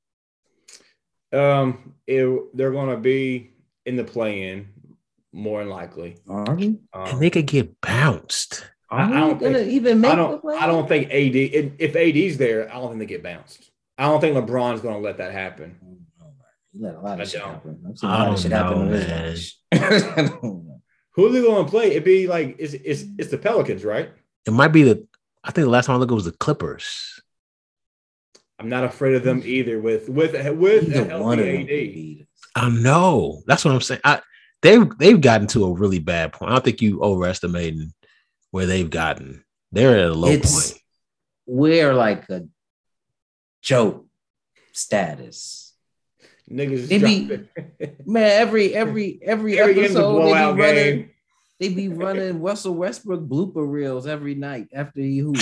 Um, it, they're going to be in the play-in, more than likely. Are we? Um, And they could get bounced. Are I- we I don't gonna think- even make I the don't. play? I don't think A D. If, if A D's there, I don't think they get bounced. I don't think LeBron's going to let that happen. You let a lot of I shit don't. happen. I've seen a I lot of don't shit happen know, on this man. watch. I don't know. Who are they going to play? It'd be like it's it's it's the Pelicans, right? It might be the. I think the last time I looked, it was the Clippers. I'm not afraid of them either. With with with a Either one healthy of them A could D. beat us. I know. That's what I'm saying. I they've they've gotten to a really bad point. I don't think you overestimating where they've gotten. They're at a low It's- point. We're like a joke status. Niggas They be- dropping. Man, every every every, Every game's a episode they blowout be running, game. they be running Russell Westbrook blooper reels every night after he hoop.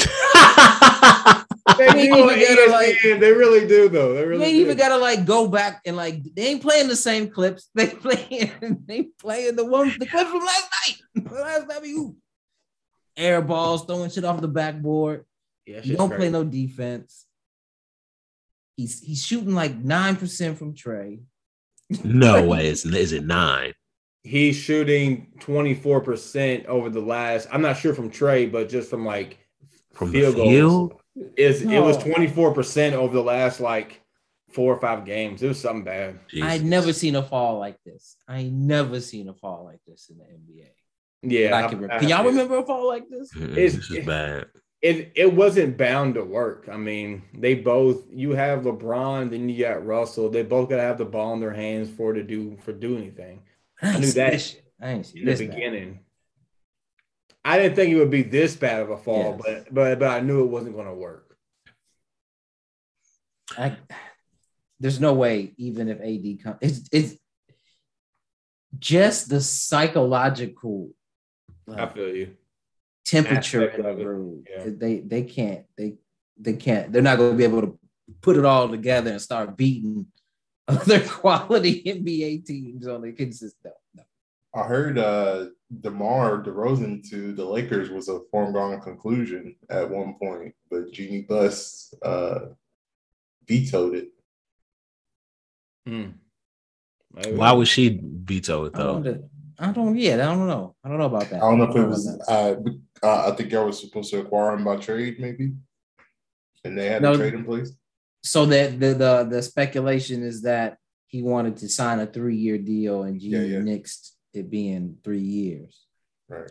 They You do ain't on even gotta, like- E S P N. They really do, though. They You really ain't do. even gotta like go back and like they ain't playing the same clips. They playing they playing the one the clip from last night. The last time he hooped. Air balls, throwing shit off the backboard. Yeah, You shit's don't crazy. play no defense. He's he's shooting like nine percent from Trey. No way. Is is it nine? He's shooting twenty-four percent over the last. I'm not sure from Trey, but just from like From field the goals. field? Is it was No. twenty-four percent over the last like four or five games. It was something bad. I Jesus. never seen a fall like this. I never seen a fall like this in the N B A. Yeah, That I I- can, I remember. Can y'all have- remember a fall like this? Mm-mm, It's- this is bad. It it wasn't bound to work. I mean, they both. You have LeBron, then you got Russell. They both got to have the ball in their hands for to do for do anything. I, ain't knew see that this shit. I ain't see In the this bad. beginning, I didn't think it would be this bad of a fall, Yes. but but but I knew it wasn't going to work. I, there's no way, even if A D comes, it's it's just the psychological like, I feel you. temperature Aspect in the of it, room. yeah. They they can't they they can't. They're not going to be able to put it all together and start beating other quality N B A teams on a consistent. No. I heard uh, DeMar DeRozan to the Lakers was a foregone conclusion at one point, but Jeannie Buss uh, vetoed it. Hmm. Why would she veto it I though? don't, I don't. Yeah, I don't know. I don't know about that. I don't know if I it don't was. know about that. Uh, uh, I think y'all was supposed to acquire him by trade, maybe, and they had No. a trade in place. So that the, the the speculation is that he wanted to sign a three year deal and Jeannie Yeah, yeah. nixed it being three years. Right.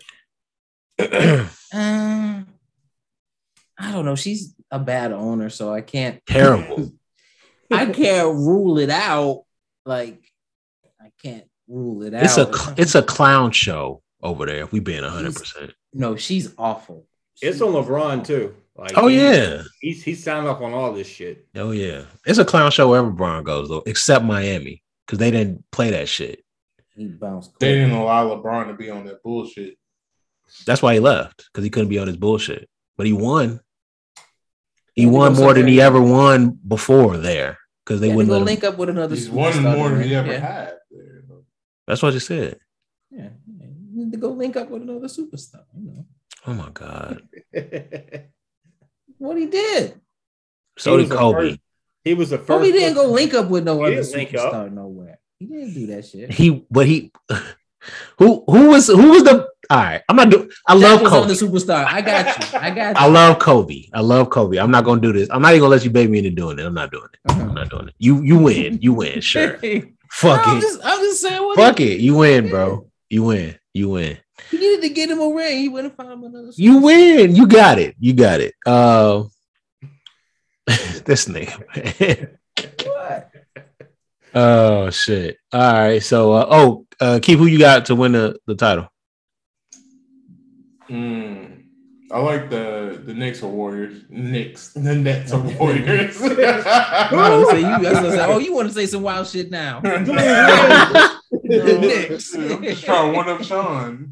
Uh, I don't know. She's a bad owner, so I can't. Terrible. I can't rule it out. Like I can't rule it It's out. a cl- it's a clown show over there. If we being a hundred percent. No, she's awful. It's on LeBron too. Like, Oh he- yeah. he's he's signed off on all this shit. Oh yeah. It's a clown show wherever Braun goes though, except Miami because they didn't play that shit. He bounced. They didn't allow LeBron to be on that bullshit. That's why he left because he couldn't be on his bullshit. But he won. He Yeah, won he more goes than he somewhere. ever won before there because they They wouldn't go let him. link up with another. He's won superstar, more than man. he ever yeah. had. There. That's what you said. Yeah, yeah. You need to go link up with another superstar. You know Oh my god. what he did. So He did was the Kobe. first- He was the first. Kobe didn't go person- link up with no He other didn't link up. superstar nowhere. He didn't do that shit. He, but he, who, who was, who was the? All right, I'm not doing. I love Shaq was Kobe. on the superstar. I got you. I got you. I love Kobe. I love Kobe. I'm not gonna do this. I'm not even gonna let you bait me into doing it. I'm not doing it. I'm not doing it. You, you win. You win. Sure. Fuck No, I'm it. just, I'm just saying. What Fuck it. You win, bro. You win. You win. He needed to get him a ring. He wouldn't find him another. You win. You got it. You got it. Uh, this nigga, man. What? Oh shit. All right. So, uh, oh, uh, Keith, who you got to win the, the title? Mm, I like the the Knicks or Warriors. Knicks, the Nets or Warriors. I was gonna say, you, I was gonna say, oh, you want to say some wild shit now? The Knicks. I'm just trying to one up Sean.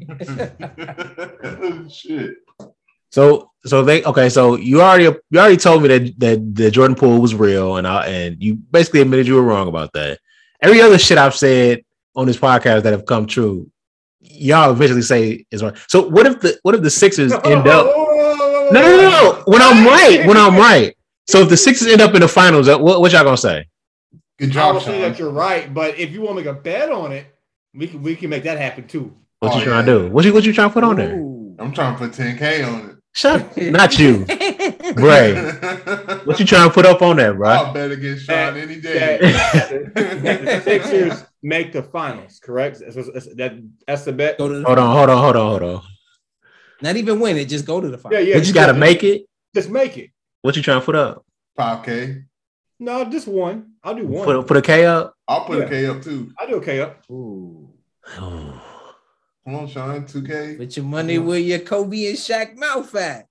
Shit. So, so they okay. So you already you already told me that that the Jordan Poole was real, and I and you basically admitted you were wrong about that. Every other shit I've said on this podcast that have come true, y'all eventually say is wrong. So what if the what if the Sixers end up? No, no, no, no. When I'm right, when I'm right. So if the Sixers end up in the finals, what, what y'all gonna say? Good I job, will say Sean. that you're right, but if you want to make a bet on it, we can we can make that happen too. What Oh, you trying yeah. to do? What you what you trying to put on there? Ooh. I'm trying to put ten K on it. Shut, not you, Bray. What you trying to put up on there, bro? I'll bet against Sean That- any day. that- that the Sixers make the finals, correct? That's, that's, that, that's the bet. Go to the Hold on, hold on, hold on, hold on. Not even win it, just go to the Yeah, final. yeah. We just gotta make it. Just make it. What you trying to put up? five K. No, just one. I'll do one. Put put a K up. I'll put Yeah. a K up too. I'll do a K up. Ooh. Come on, Sean. two K. Put your money where your Kobe and Shaq mouth at.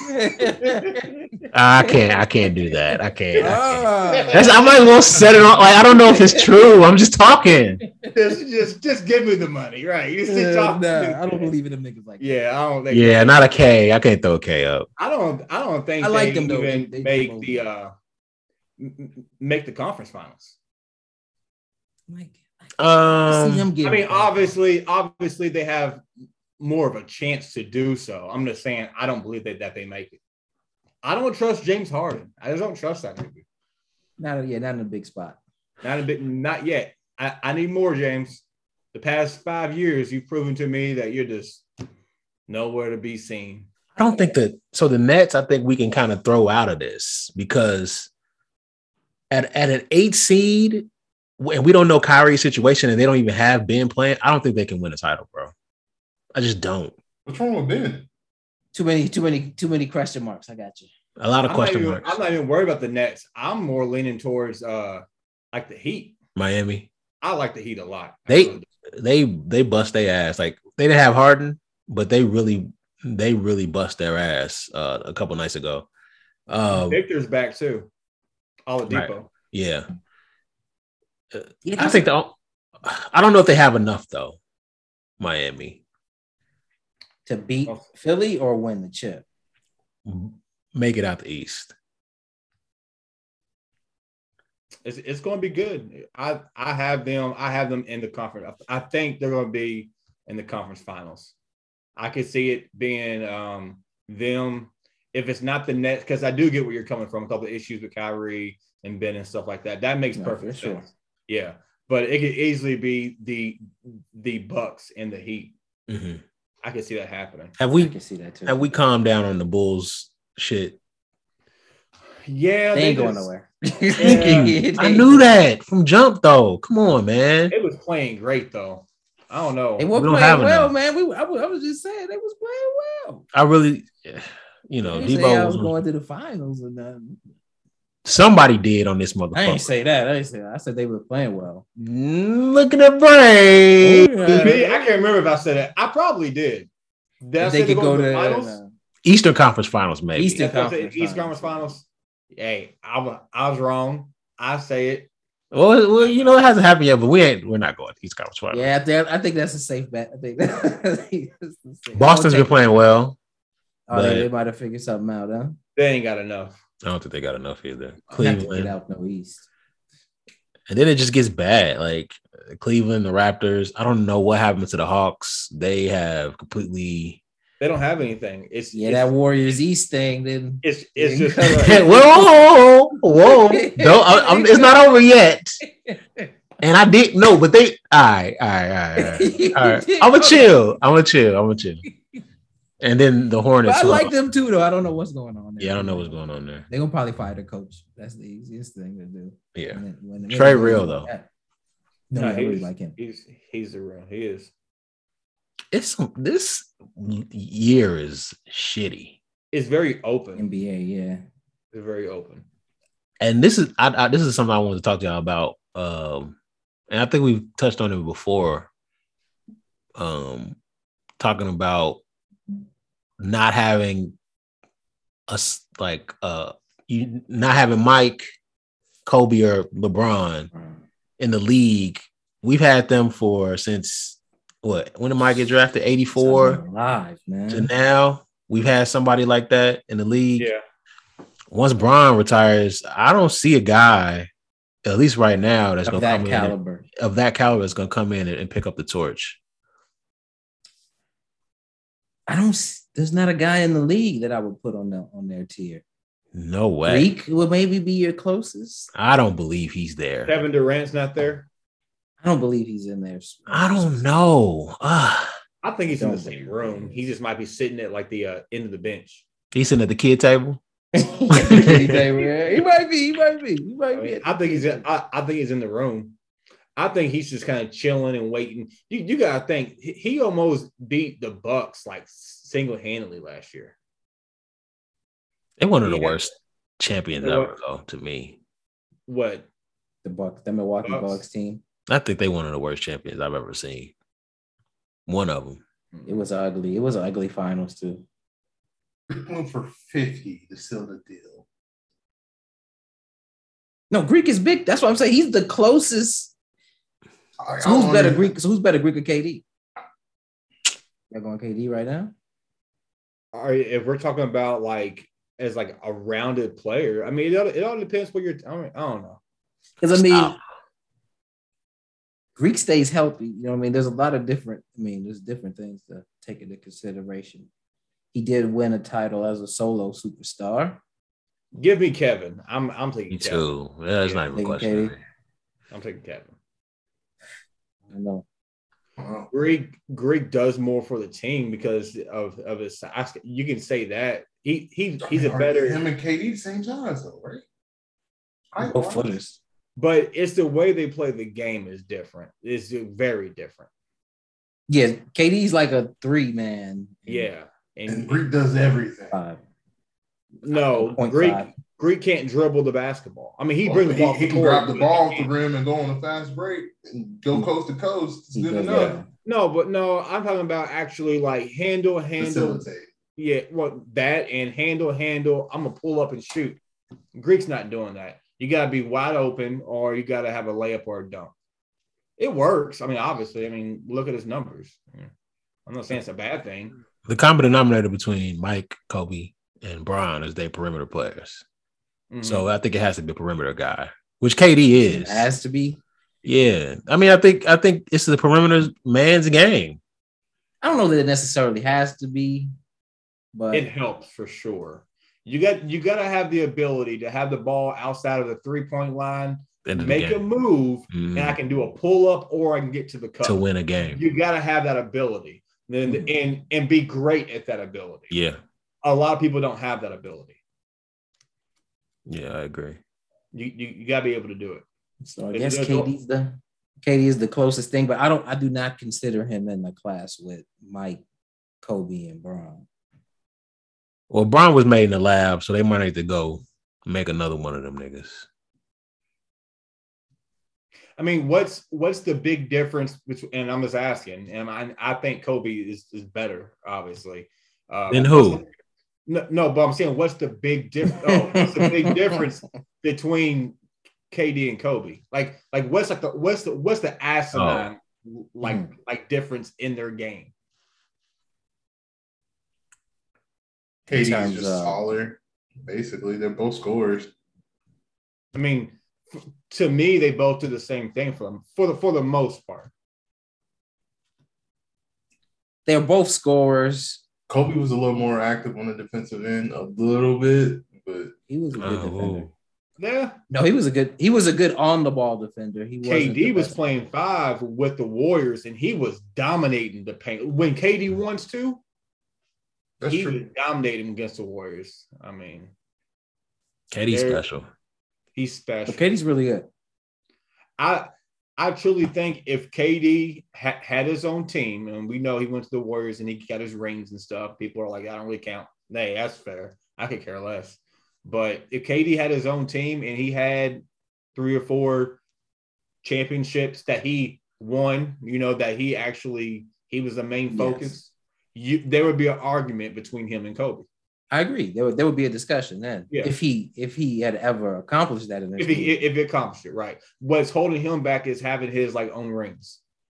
I can't. I can't do that. I can't. I, can't. Ah. That's, I might as well set it on. Like I don't know if it's true. I'm just talking. just, just, just give me the money, right? You just Uh, talk- nah, I don't believe in them niggas like that. Yeah, I don't think. Yeah, not a K. I can't throw a K up. I don't. I don't think I like they them, though. even They- they make both- the uh m- m- make the conference finals. Like, I see Um, him get. I mean, obviously, obviously they have more of a chance to do so. I'm just saying, I don't believe that that they make it. I don't trust James Harden. I just don't trust that nigga. not yeah, not in a big spot. Not a bit, not yet. I, I need more, James. The past five years, you've proven to me that you're just nowhere to be seen. I don't think that. So the Nets, I think we can kind of throw out of this because at at an eight seed, and we don't know Kyrie's situation, and they don't even have Ben playing. I don't think they can win a title, bro. I just don't. What's wrong with Ben? Too many, too many, too many question marks. I got you. A lot of I'm not, question even, marks. I'm not even worried about the Nets. I'm more leaning towards uh like the Heat. Miami. I like the Heat a lot. They they they bust their ass. Like they didn't have Harden, but they really they really bust their ass uh, a couple nights ago. Um, Victor's back too. Oladipo. Right. Yeah. I think the, I don't know if they have enough though. Miami to beat Philly or win the chip. Make it out the East. It's it's going to be good. I I have them. I have them in the conference. I think they're going to be in the conference finals. I could see it being um, them if it's not the Nets, because I do get where you're coming from. A couple of issues with Kyrie and Ben and stuff like that. That makes no, perfect sense. Sure. Yeah, but it could easily be the the Bucks and the Heat. Mm-hmm. I can see that happening. Have we? I can see that too. Have we calmed down on the Bulls shit? Yeah, they, they ain't just, going nowhere. Yeah, I knew that from jump though. Come on, man. It was playing great though. I don't know. They were we playing well, enough. man. We I was, I was just saying they was playing well. I really, you know, Debo I was going to the finals and then somebody did on this motherfucker. I didn't say that. I didn't say that. I said they were playing well. Look at the brain. Oh, yeah. I can't remember if I said that. I probably did. Did they could go to the finals. Uh, Eastern Conference Finals, maybe. Eastern Conference, Eastern Conference Finals. Hey, I was, I was wrong. I say it. Well, well, you know, it hasn't happened yet, but we ain't. We're not going to Eastern Conference Finals. Yeah, I think that's a safe bet. I think, I think Boston's been playing well. Oh, they, they might have figured something out, huh? They ain't got enough. I don't think they got enough either. Cleveland, get out no East, and then it just gets bad. Like Cleveland, the Raptors. I don't know what happened to the Hawks. They have completely. They don't have anything. It's yeah, it's, that Warriors East thing. Then it's it's just whoa, whoa, whoa, whoa. No, I'm, it's not over yet. And I didn't know, but they. All right, all right, all right, all right. All right. I'm gonna chill. I'm gonna chill. I'm gonna chill. And then the Hornets. But I like them too, though. I don't know what's going on there. Yeah, I don't know what's going on there. They're gonna probably fire the coach. That's the easiest thing to do. Yeah. When, when Trey real though. That. No, no I really he's, like him. He's he's the real. He is. It's this year is shitty. It's very open. N B A, yeah. It's very open. And this is I, I this is something I wanted to talk to y'all about. Um, and I think we've touched on it before. Um, talking about not having us like uh you not having Mike, Kobe, or LeBron in the league. We've had them for since what? When did Mike get drafted? eighty-four Live, man. To now, we've had somebody like that in the league. Yeah. Once Bron retires, I don't see a guy, at least right now, that's going to come caliber. in and, of that caliber that's going to come in and, and pick up the torch. I don't. There's not a guy in the league that I would put on the on their tier. No way. Greek would maybe be your closest. I don't believe he's there. Kevin Durant's not there. I don't believe he's in there. I don't know. Uh, I think he's in the same room. He just might be sitting at like the uh, end of the bench. He's sitting at the kid table. He might be. He might be. He might I, be. mean, I think he's. In, I, I think he's in the room. I think he's just kind of chilling and waiting. You, you gotta think he, he almost beat the Bucks like single handedly last year. They're one of the yeah. worst champions what? ever, though. To me, what the Bucks, the Milwaukee Bucks. Bucks team. I think they're one of the worst champions I've ever seen. One of them. It was ugly. It was an ugly finals too. Went for fifty to seal the deal. No, Greek is big. That's what I'm saying. He's the closest. I, so who's better, Greek? So who's better, Greek or K D? You're going K D right now. All right, if we're talking about like as like a rounded player, I mean, it all, it all depends what you're. I, mean, I don't know. Because I mean, Stop. Greek stays healthy. You know what I mean? There's a lot of different. I mean, there's different things to take into consideration. He did win a title as a solo superstar. Give me Kevin. I'm I'm taking Me Kevin. too. Yeah, that's yeah, not even a question. Katie. I'm taking Kevin. I know. Greek Greek does more for the team because of of his. I, you can say that he he he's a better. Him and K D same size though, right? Both footers. But it's the way they play the game is different. It's very different. Yeah, K D's like a three man. Yeah, and, and Greek does everything. Five. No, Greek five. Greek can't dribble the basketball. I mean, he brings well, the ball. He, he can grab the ball off the rim and go on a fast break and go coast to coast. It's good enough. Yeah. No, but no, I'm talking about actually like handle, handle. Facilitate. Yeah, well, that and handle, handle. I'm gonna pull up and shoot. Greek's not doing that. You got to be wide open, or you got to have a layup or a dunk. It works. I mean, obviously, I mean, look at his numbers. I'm not saying it's a bad thing. The common denominator between Mike, Kobe, and Bron is they perimeter players. Mm-hmm. So I think it has to be a perimeter guy, which K D is. It has to be. Yeah. I mean, I think I think it's the perimeter man's game. I don't know that it necessarily has to be, but it helps for sure. You got you got to have the ability to have the ball outside of the three-point line, make a move, mm-hmm. and I can do a pull-up or I can get to the cup. To win a game. You got to have that ability and, mm-hmm. and, and be great at that ability. Yeah. A lot of people don't have that ability. Yeah, I agree. You you, you got to be able to do it. So I guess K D's the K D is the closest thing, but I don't I do not consider him in the class with Mike, Kobe, and Bron. Well, Bron was made in the lab, so they might need to go make another one of them niggas. I mean, what's what's the big difference between? And I'm just asking, and I I think Kobe is, is better, obviously. Um, and who? No, no, but I'm saying, what's the big difference? Oh, what's the big difference between K D and Kobe? Like, like what's like the what's the what's the asinine oh. like mm. like difference in their game? K D is just uh, taller. Basically, they're both scorers. I mean, f- to me, they both do the same thing for them for the for the most part. They're both scorers. Kobe was a little more active on the defensive end, a little bit, but he was a good oh. defender. Yeah. No, he was a good. He was a good on the ball defender. He K D was playing five with the Warriors, and he was dominating the paint. When K D wants to, That's he true. was dominating against the Warriors. I mean, K D's special. He's special. But K D's really good. I I truly think if K D ha- had his own team, and we know he went to the Warriors and he got his rings and stuff, people are like, I don't really count. Hey, that's fair. I could care less. But if K D had his own team and he had three or four championships that he won, you know, that he actually he was the main focus, yes. you, there would be an argument between him and Kobe. I agree. There would there would be a discussion then. Yeah. If he if he had ever accomplished that in if he if he accomplished it, right. What's holding him back is having his like own rings.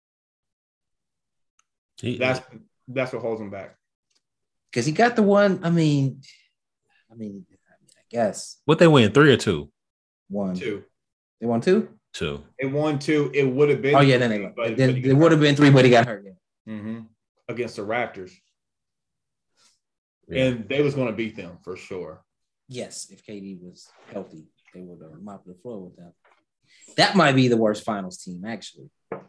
He, that's that's what holds him back. Because he got the one. I mean, I mean. Yes. What they win, three or two? One. Two. They won two? Two. They won two. It would have been. Oh, yeah, then they but, then it would have been three, but he got hurt. Yeah. Mm-hmm. Against the Raptors. Yeah. And they was going to beat them for sure. Yes. If K D was healthy, they would have mopped the floor with them. That might be the worst finals team, actually.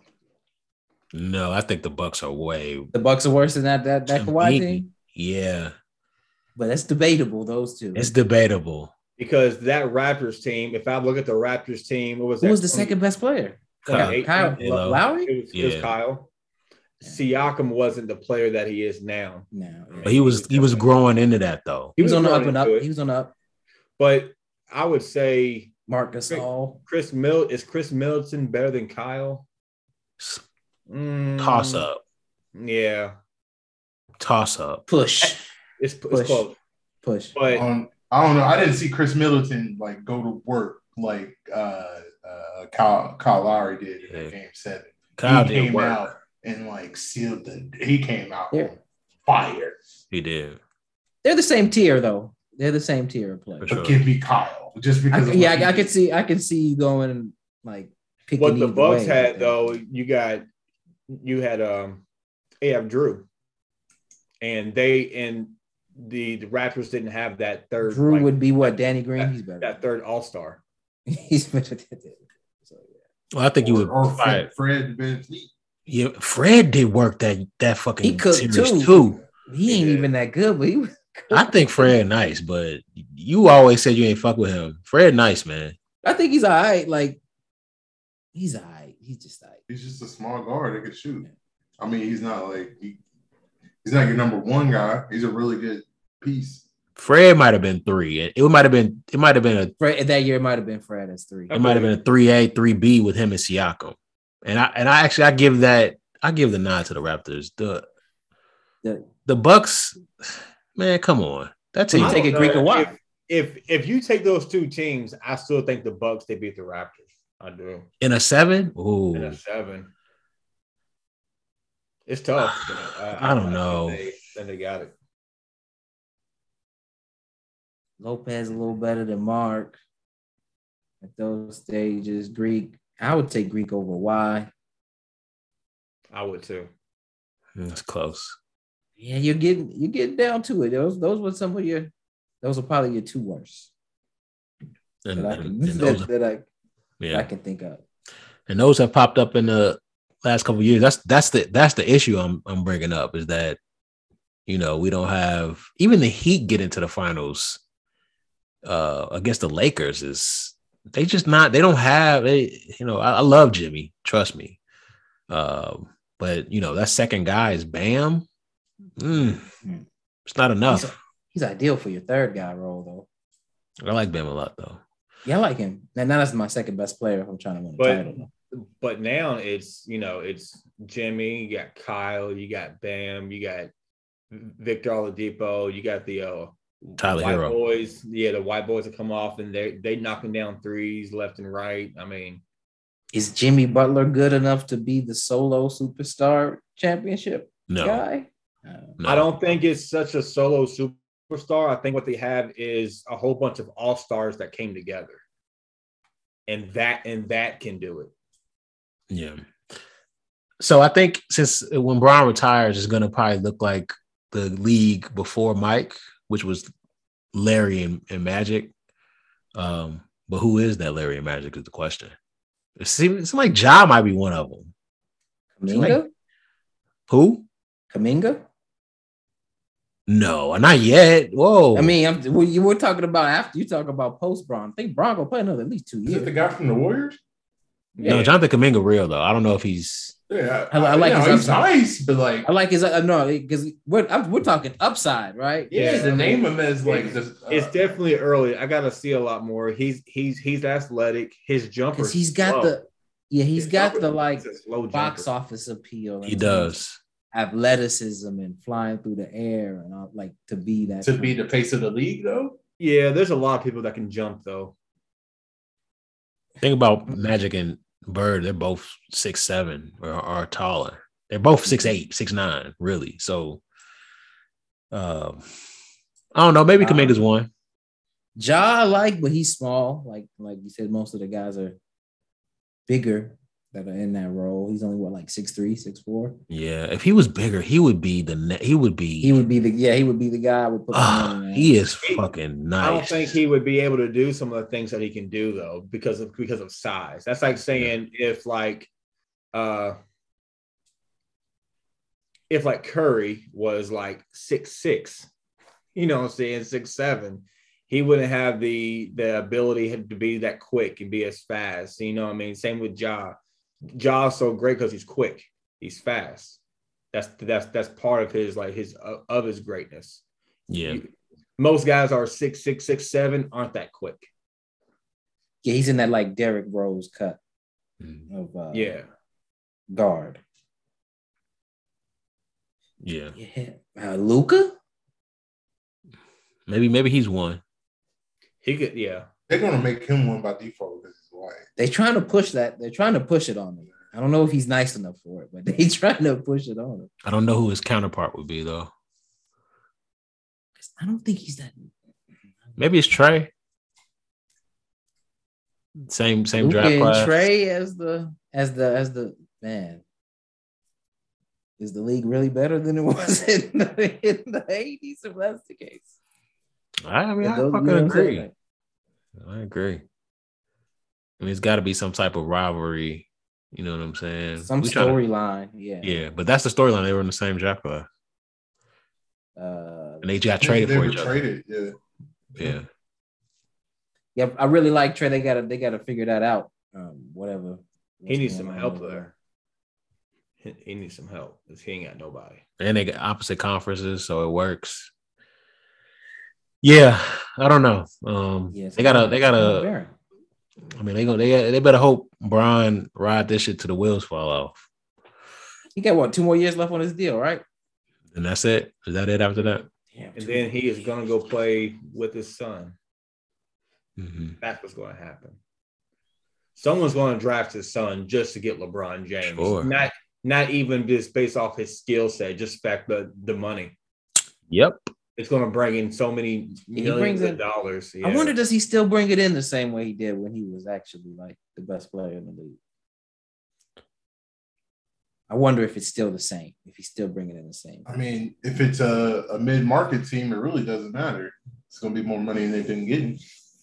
No, I think the Bucks are way. The Bucks are worse than that, that, that Kawhi team? Yeah. But it's debatable, those two. It's debatable. Because that Raptors team, if I look at the Raptors team, what was Who that? was the second best player? Kyle, Kyle, Kyle Lowry? It was, yeah. it was Kyle. Siakam wasn't the player that he is now. No. Yeah. But he was he was growing into that, though. He was, he was on the up and up. It. He was on the up. But I would say Marc Gasol. Chris Mill is Chris Middleton better than Kyle? Mm, Toss up. Yeah. Toss up. Push. It's, Push. it's close. Push. But um, I don't know. I didn't see Chris Middleton like go to work like uh, uh, Kyle, Kyle Lowry did in yeah. game seven. Kyle he did came work. out and like sealed the. He came out yeah. on fire. He did. They're the same tier though. They're the same tier of players. Sure. But give me Kyle just because. I, yeah, I, I could see. I can see you going like. What the Bucks had though, you got you had um, you have Drew, and they and. The, the Raptors didn't have that third. Drew like, would be what? Danny Green? That, He's better. That third All Star. He's better than that. So, yeah. Well, I think you would. Or Fred, Fred VanVleet. Yeah, Fred did work that that fucking he could series too. too. He ain't yeah. even that good, but he was good. I think Fred nice, but you always said you ain't fuck with him. Fred nice, man. I think he's all right. Like he's all right. He's just all right. He's just a small guard that can shoot. I mean, he's not like he, he's not your number one guy. He's a really good piece. Fred might have been three. It, it might have been. It might have been a. Fred, that year might have been Fred as three. It might have been a three A, three B with him and Siakam. And I and I actually I give that I give the nod to the Raptors. The the, the Bucks, man, come on. That's you take a Greek or what? If, if if you take those two teams, I still think the Bucks they beat the Raptors. I do. In a seven? Ooh. In a seven. It's tough. I, I don't I know. Think they, think they got it. Lopez a little better than Mark at those stages. Greek, I would take Greek over Y. I would too. That's close. Yeah, you're getting you're getting down to it. Those those were some of your those are probably your two worst. And, that, I and, can, and that, those, that I yeah. that I can think of. And those have popped up in the last couple of years. That's that's the that's the issue I'm I'm bringing up is that, you know, we don't have even the Heat get into the finals uh, against the Lakers is they just not they don't have they you know I, I love Jimmy, trust me, uh, but you know that second guy is Bam. Mm, it's not enough. He's, he's ideal for your third guy role though. I like Bam a lot though. Yeah, I like him. Now, now that's my second best player if I'm trying to win a but, title. But now it's, you know, it's Jimmy, you got Kyle, you got Bam, you got Victor Oladipo, you got the uh, Tyler white Hero. boys. Yeah, the white boys that come off and they they knocking down threes left and right. I mean, is Jimmy Butler good enough to be the solo superstar championship no. guy? Uh, no. I don't think it's such a solo superstar. I think what they have is a whole bunch of all-stars that came together. And that and that can do it. Yeah. So I think since when Bron retires, it's going to probably look like the league before Mike, which was Larry and, and Magic. Um, but who is that Larry and Magic is the question. It seems, it seems like Ja might be one of them. Kaminga? Like, who? Kaminga? No, not yet. Whoa. I mean, I'm, we, you were talking about after you talk about post Bron. I think Bron will play another at least two Is years. it the guy from the Warriors? no, Yeah. Jonathan Kaminga real though. I don't know if he's. Yeah, I, I like you know, his he's upside. nice, but like, I like his uh, no because we're I'm, we're talking upside, right? yeah, Yeah. to name him as like this. Uh, It's definitely early. I gotta see a lot more. He's he's he's athletic. His jumper. Because he's got the yeah he's His got jumper the is like a slow box jumper. office appeal. He and does. athleticism and flying through the air and all, like to be that to be the face of the league, though. Yeah, there's a lot of people that can jump though. Think about Magic and Bird. They're both six seven or, or taller. They're both six eight, six nine, really. So, uh, I don't know. Maybe Kaminga's one. Ja I like, but he's small. Like like you said, most of the guys are bigger that are in that role. He's only what like six three, six four. Yeah, if he was bigger, he would be the ne- he would be He would be the yeah he would be the guy I would put. Ah, the money on. he is He- fucking nice. I don't think he would be able to do some of the things that he can do though because of because of size. That's like saying if like uh if like Curry was like six six, you know what I'm saying, six seven, he wouldn't have the the ability to be that quick and be as fast. You know what I mean? Same with Ja. Ja's so great because he's quick, he's fast. That's that's that's part of his like his uh, of his greatness. Yeah, You- most guys are six six six seven, aren't that quick. Yeah, he's in that like Derrick Rose cut Mm. of uh, Yeah. guard. yeah. Yeah, uh, Luca. Maybe maybe he's one. He could, yeah. They're gonna make him one by default because he's white. They're trying to push that. They're trying to push it on him. I don't know if he's nice enough for it, but they trying to push it on him. I don't know who his counterpart would be though. I don't think he's that. Maybe it's Trey. Same same Luka draft and class. Trey as the as the as the man. Is the league really better than it was in the in the eighties? If that's the case, I mean, I Those- you fucking know what I'm agree. saying? I agree. I mean, it's got to be some type of rivalry. You know what I'm saying? Some We tryna- storyline, yeah. Yeah, but that's the storyline. They were in the same draft class, Uh, and they got They- traded they for were each other. traded, yeah. Yeah, yeah, I really like Trey. They gotta they gotta figure that out. Um, whatever. He what's needs going some on help over there. He, he needs some help because he ain't got nobody. and they got opposite conferences, so it works. Yeah, I don't know. Um, Yes, they gotta, they gotta. Baron. I mean, they gonna, they, they better hope Brian ride this shit till the wheels fall off, He got what two more years left on his deal, right? and that's it. Is that it after that? Damn, And then he is gonna go play with his son. Mm-hmm. That's what's going to happen. Someone's going to draft his son just to get LeBron James. Sure. Not not even just based off his skill set, just fact the the money. Yep. It's going to bring in so many millions in, of dollars. Yeah. I wonder, does he still bring it in the same way he did when he was actually like the best player in the league? I wonder if it's still the same, if he's still bringing in the same. I mean, if it's a, a mid-market team, it really doesn't matter. It's going to be more money than they've been getting.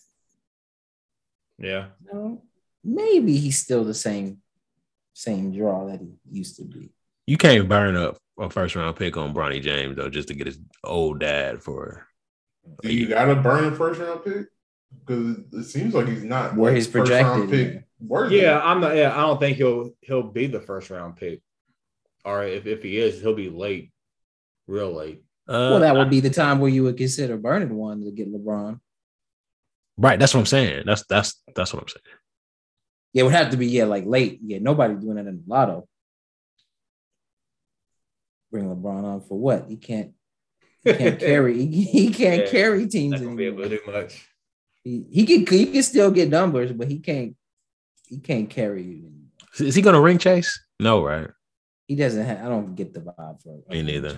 Yeah. No, maybe he's still the same same draw that he used to be. You can't burn up a first round pick on Bronny James though, just to get his old dad for. Do you got to burn a first round pick? Because it seems like he's not where like he's first projected. round pick worthy. Yeah, I'm not. Yeah, I don't think he'll he'll be the first round pick. Or if, if he is, he'll be late, real late. Uh, Well, that would be the time where you would consider burning one to get LeBron. Right, that's what I'm saying. That's that's that's what I'm saying. Yeah, it would have to be yeah, like late. Yeah, nobody doing that in the lotto. Bring LeBron on for what? He can't. He can't carry. He, he can't Yeah, carry teams Not gonna be anymore. able to do much. He, he can he can still get numbers, but he can't he can't carry you anymore. Is he gonna ring chase? No, right? He doesn't have. I don't get the vibe for Me neither.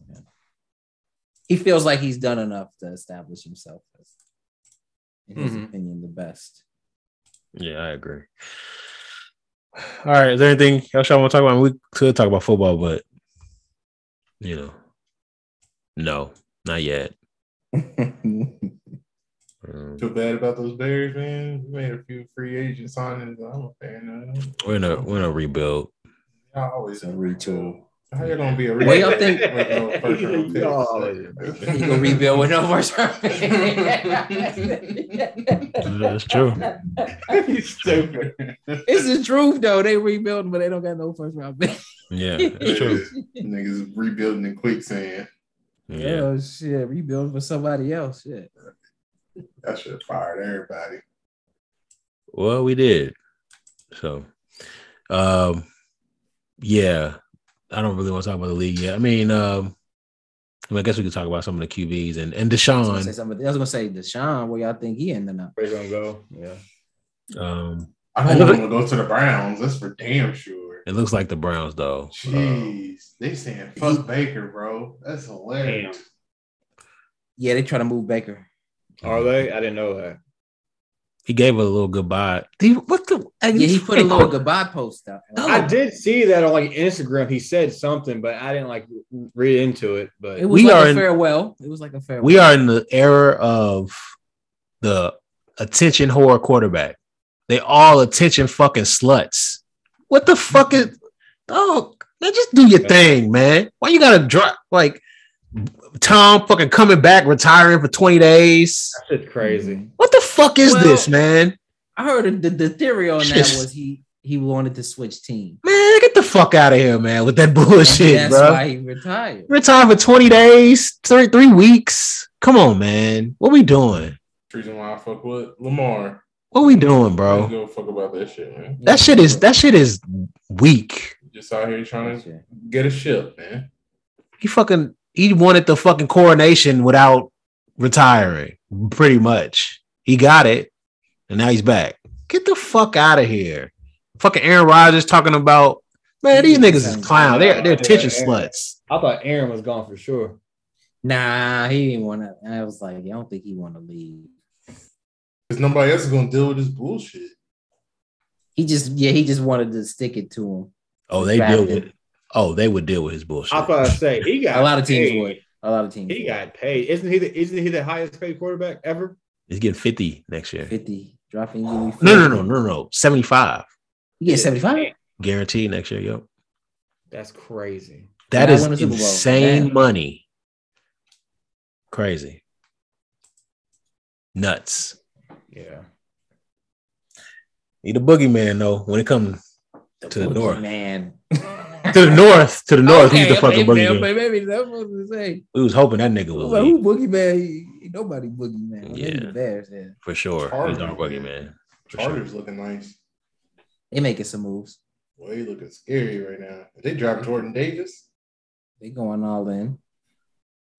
He feels like he's done enough to establish himself as, in his Mhm. opinion, the best. Yeah, I agree. All right, is there anything else y'all want to talk about? We could talk about football, but you know, no, not yet. Um, Feel bad about those Bears, man. We made a few free agent signings. I'm a fan of them. we're in a we're in a rebuild. Y'all always It's a retool. How you gonna be a What y'all think- with no first round picks? Y'all always- He gonna rebuild with no first round. That's true. You stupid. It's the truth though. They rebuilding, but they don't got no first round pick. Yeah, it's true. Niggas rebuilding in quicksand. Yeah, Oh shit, rebuilding for somebody else. Shit. That should have fired everybody. well, we did. So, um, yeah, I don't really want to talk about the league yet. I mean, um, I, mean, I guess we could talk about some of the Q Bs and and I was gonna say Deshaun. somebody. I was gonna say Deshaun. Where y'all think he ending up? Where's gonna go? Yeah. Um, I don't want him to go to the Browns. That's for damn sure. it looks like the Browns though. Um, Jeez, they saying fuck Baker, bro. That's hilarious. Yeah, they try to move Baker. Are they? I didn't know that. he gave a little goodbye. He, what the? Yeah, he put a little goodbye post out. Oh. I did see that on like Instagram. He said something, but I didn't like read into it. But It was We like are a in- farewell. It was like a farewell. We are in the era of the attention whore quarterback. They all attention fucking sluts. What the fuck is? Oh, man, just do your thing, man. Why you gotta drop like Tom fucking coming back, retiring for twenty days? that shit's crazy. What the fuck is Well- this, man? I heard the, the theory on that Just- was he he wanted to switch teams. Man, get the fuck out of here, man, with that bullshit, That's bro. why he retired. Retire for twenty days, three three weeks. Come on, man. What we doing? Reason why I fuck with Lamar. What we doing, I don't bro? give a fuck about that shit, man. That shit is that shit is weak. Just out here trying to get a ship, man. He fucking he wanted the fucking coronation without retiring, pretty much. He got it, and now he's back. Get the fuck out of here. Fucking Aaron Rodgers talking about, man, these niggas is clowns. They're they're attention sluts. I thought Aaron was gone for sure. Nah, he didn't want to. I was like, I don't think he want to leave. Because nobody else is gonna deal with this bullshit. He just, yeah, he just wanted to stick it to him. Oh, they deal with oh, they would deal with his bullshit. I thought I'd say he got A lot of teams paid. would. A lot of teams. He would. got paid. Isn't he the isn't he the highest paid quarterback ever? He's getting fifty next year. fifty. Dropping. No, No, no, no, no, no. seventy-five. You get seventy-five? Guaranteed next year, yo. That's crazy. That Yeah, I is won a Super Bowl. insane Damn. money. Crazy. Nuts. Yeah. He the boogeyman though. When it comes to the north, Man. to the north, to the north, he's the fucking maybe, boogeyman. maybe, maybe that's what I was gonna say. We was hoping that nigga was Like, leave, who boogeyman? He, he nobody boogeyman. Maybe Yeah. the Bears, yeah. for sure. Chargers, He's our boogeyman. For sure. Chargers looking nice. They making some moves. Boy, he looking scary right now. If they drop Jordan Davis, They going all in.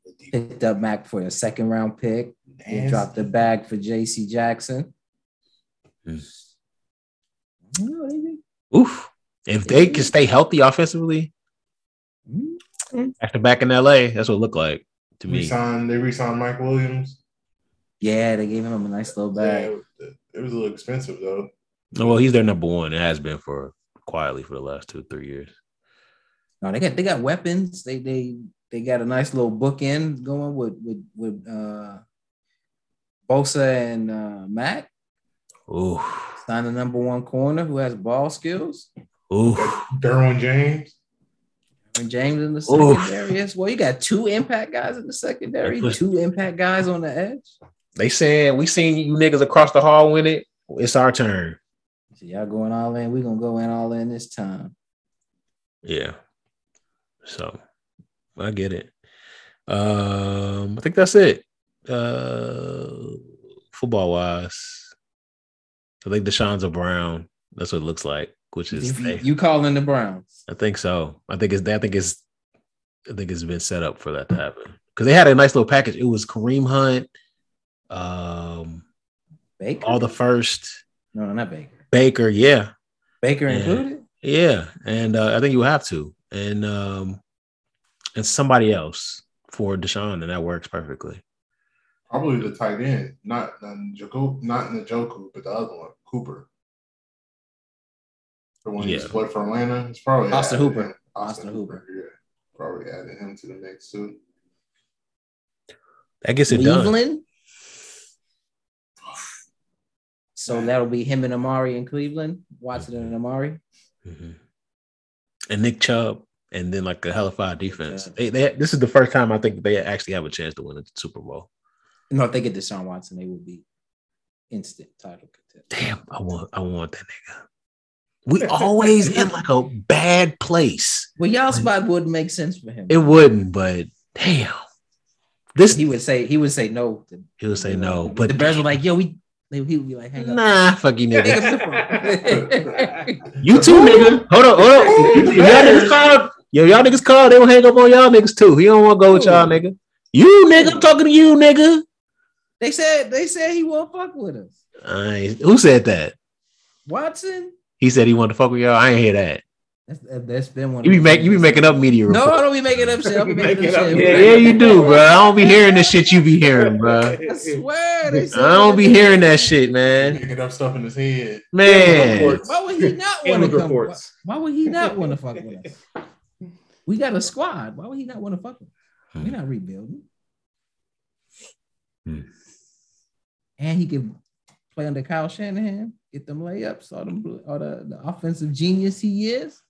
Picked up Mac for a second round pick. They dropped the bag for J C Jackson. Hmm. No, Oof. If they can stay healthy offensively, mm-hmm. back to back in L A, that's what it looked like to me. Re-signed, they re-signed Mike Williams. Yeah, they gave him a nice little bag. Yeah, it was a little expensive though. Well, he's their number one. It has been for quietly for the last two, three years. No, they got they got weapons. They they they got a nice little bookend going with with with uh, Bosa and uh, Mac. Ooh. Signed the number one corner who has ball skills. Ooh. Derwin James. Derwin James in the secondary as well. You got two impact guys in the secondary, two impact guys on the edge. They said we seen you niggas across the hall win it. It's our turn. So y'all going all in. We're gonna go in all in this time. Yeah. So I get it. Um, I think that's it. Uh, football wise. I think Deshaun's a Brown. That's what it looks like, which is you, you calling the Browns. I think so. I think it's I think it's I think it's been set up for that to happen. Because they had a nice little package. It was Kareem Hunt, um Baker. All the first. No, no, not Baker. Baker, yeah. Baker and, included? Yeah. And uh, I think you have to. And um and somebody else for Deshaun, and that works perfectly. Probably the tight end, not Njoku, not Njoku, but the other one, Cooper. The one yeah. he split for Atlanta. It's probably Austin Hooper. Him. Austin, Austin Hooper. Hooper. Yeah, probably added him to the mix too. That gets it Cleveland. done. So that'll be him and Amari in Cleveland, Watson mm-hmm. and Amari, mm-hmm. and Nick Chubb, and then like a hellified defense. They, they, this is the first time I think they actually have a chance to win a Super Bowl. No, if they get Deshaun Watson, they will be instant title contender. Damn, I want, I want that nigga. We always in like a bad place. Well, y'all spot wouldn't make sense for him. It wouldn't, but damn, this he would say he would say no. To, he would say no, like, but the Bears were like, "Yo, we." He would be like, "Hang up." Nah, fuck you, nigga. You too, nigga. Hold on, hold on. If y'all niggas called, yo, y'all niggas called. They will hang up on y'all niggas too. He don't want to go with y'all, nigga. You nigga, I'm talking to you, nigga. They said they said he won't fuck with us. I, who said that? Watson. He said he wanted to fuck with y'all. I ain't hear that. That's, that's been one. You be make you be making up media reports. No, I don't be making up shit. I be making, making up shit. Yeah, yeah, you do, bro. I don't be hearing the shit you be hearing, bro. I swear. They I don't be hearing that shit, man. Picking up stuff in his head, man. Why would he not want to come? Why, why would he not want to fuck with us? We got a squad. Why would he not want to fuck with us? Hmm. We're not rebuilding. Hmm. And he can play under Kyle Shanahan, get them layups, all, them, all the, the offensive genius he is.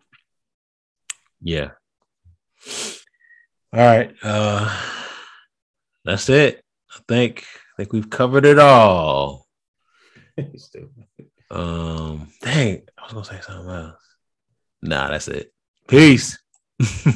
Yeah. All right. Uh, that's it. I think I think we've covered it all. um, dang, I was gonna say something else. Nah, that's it. Peace.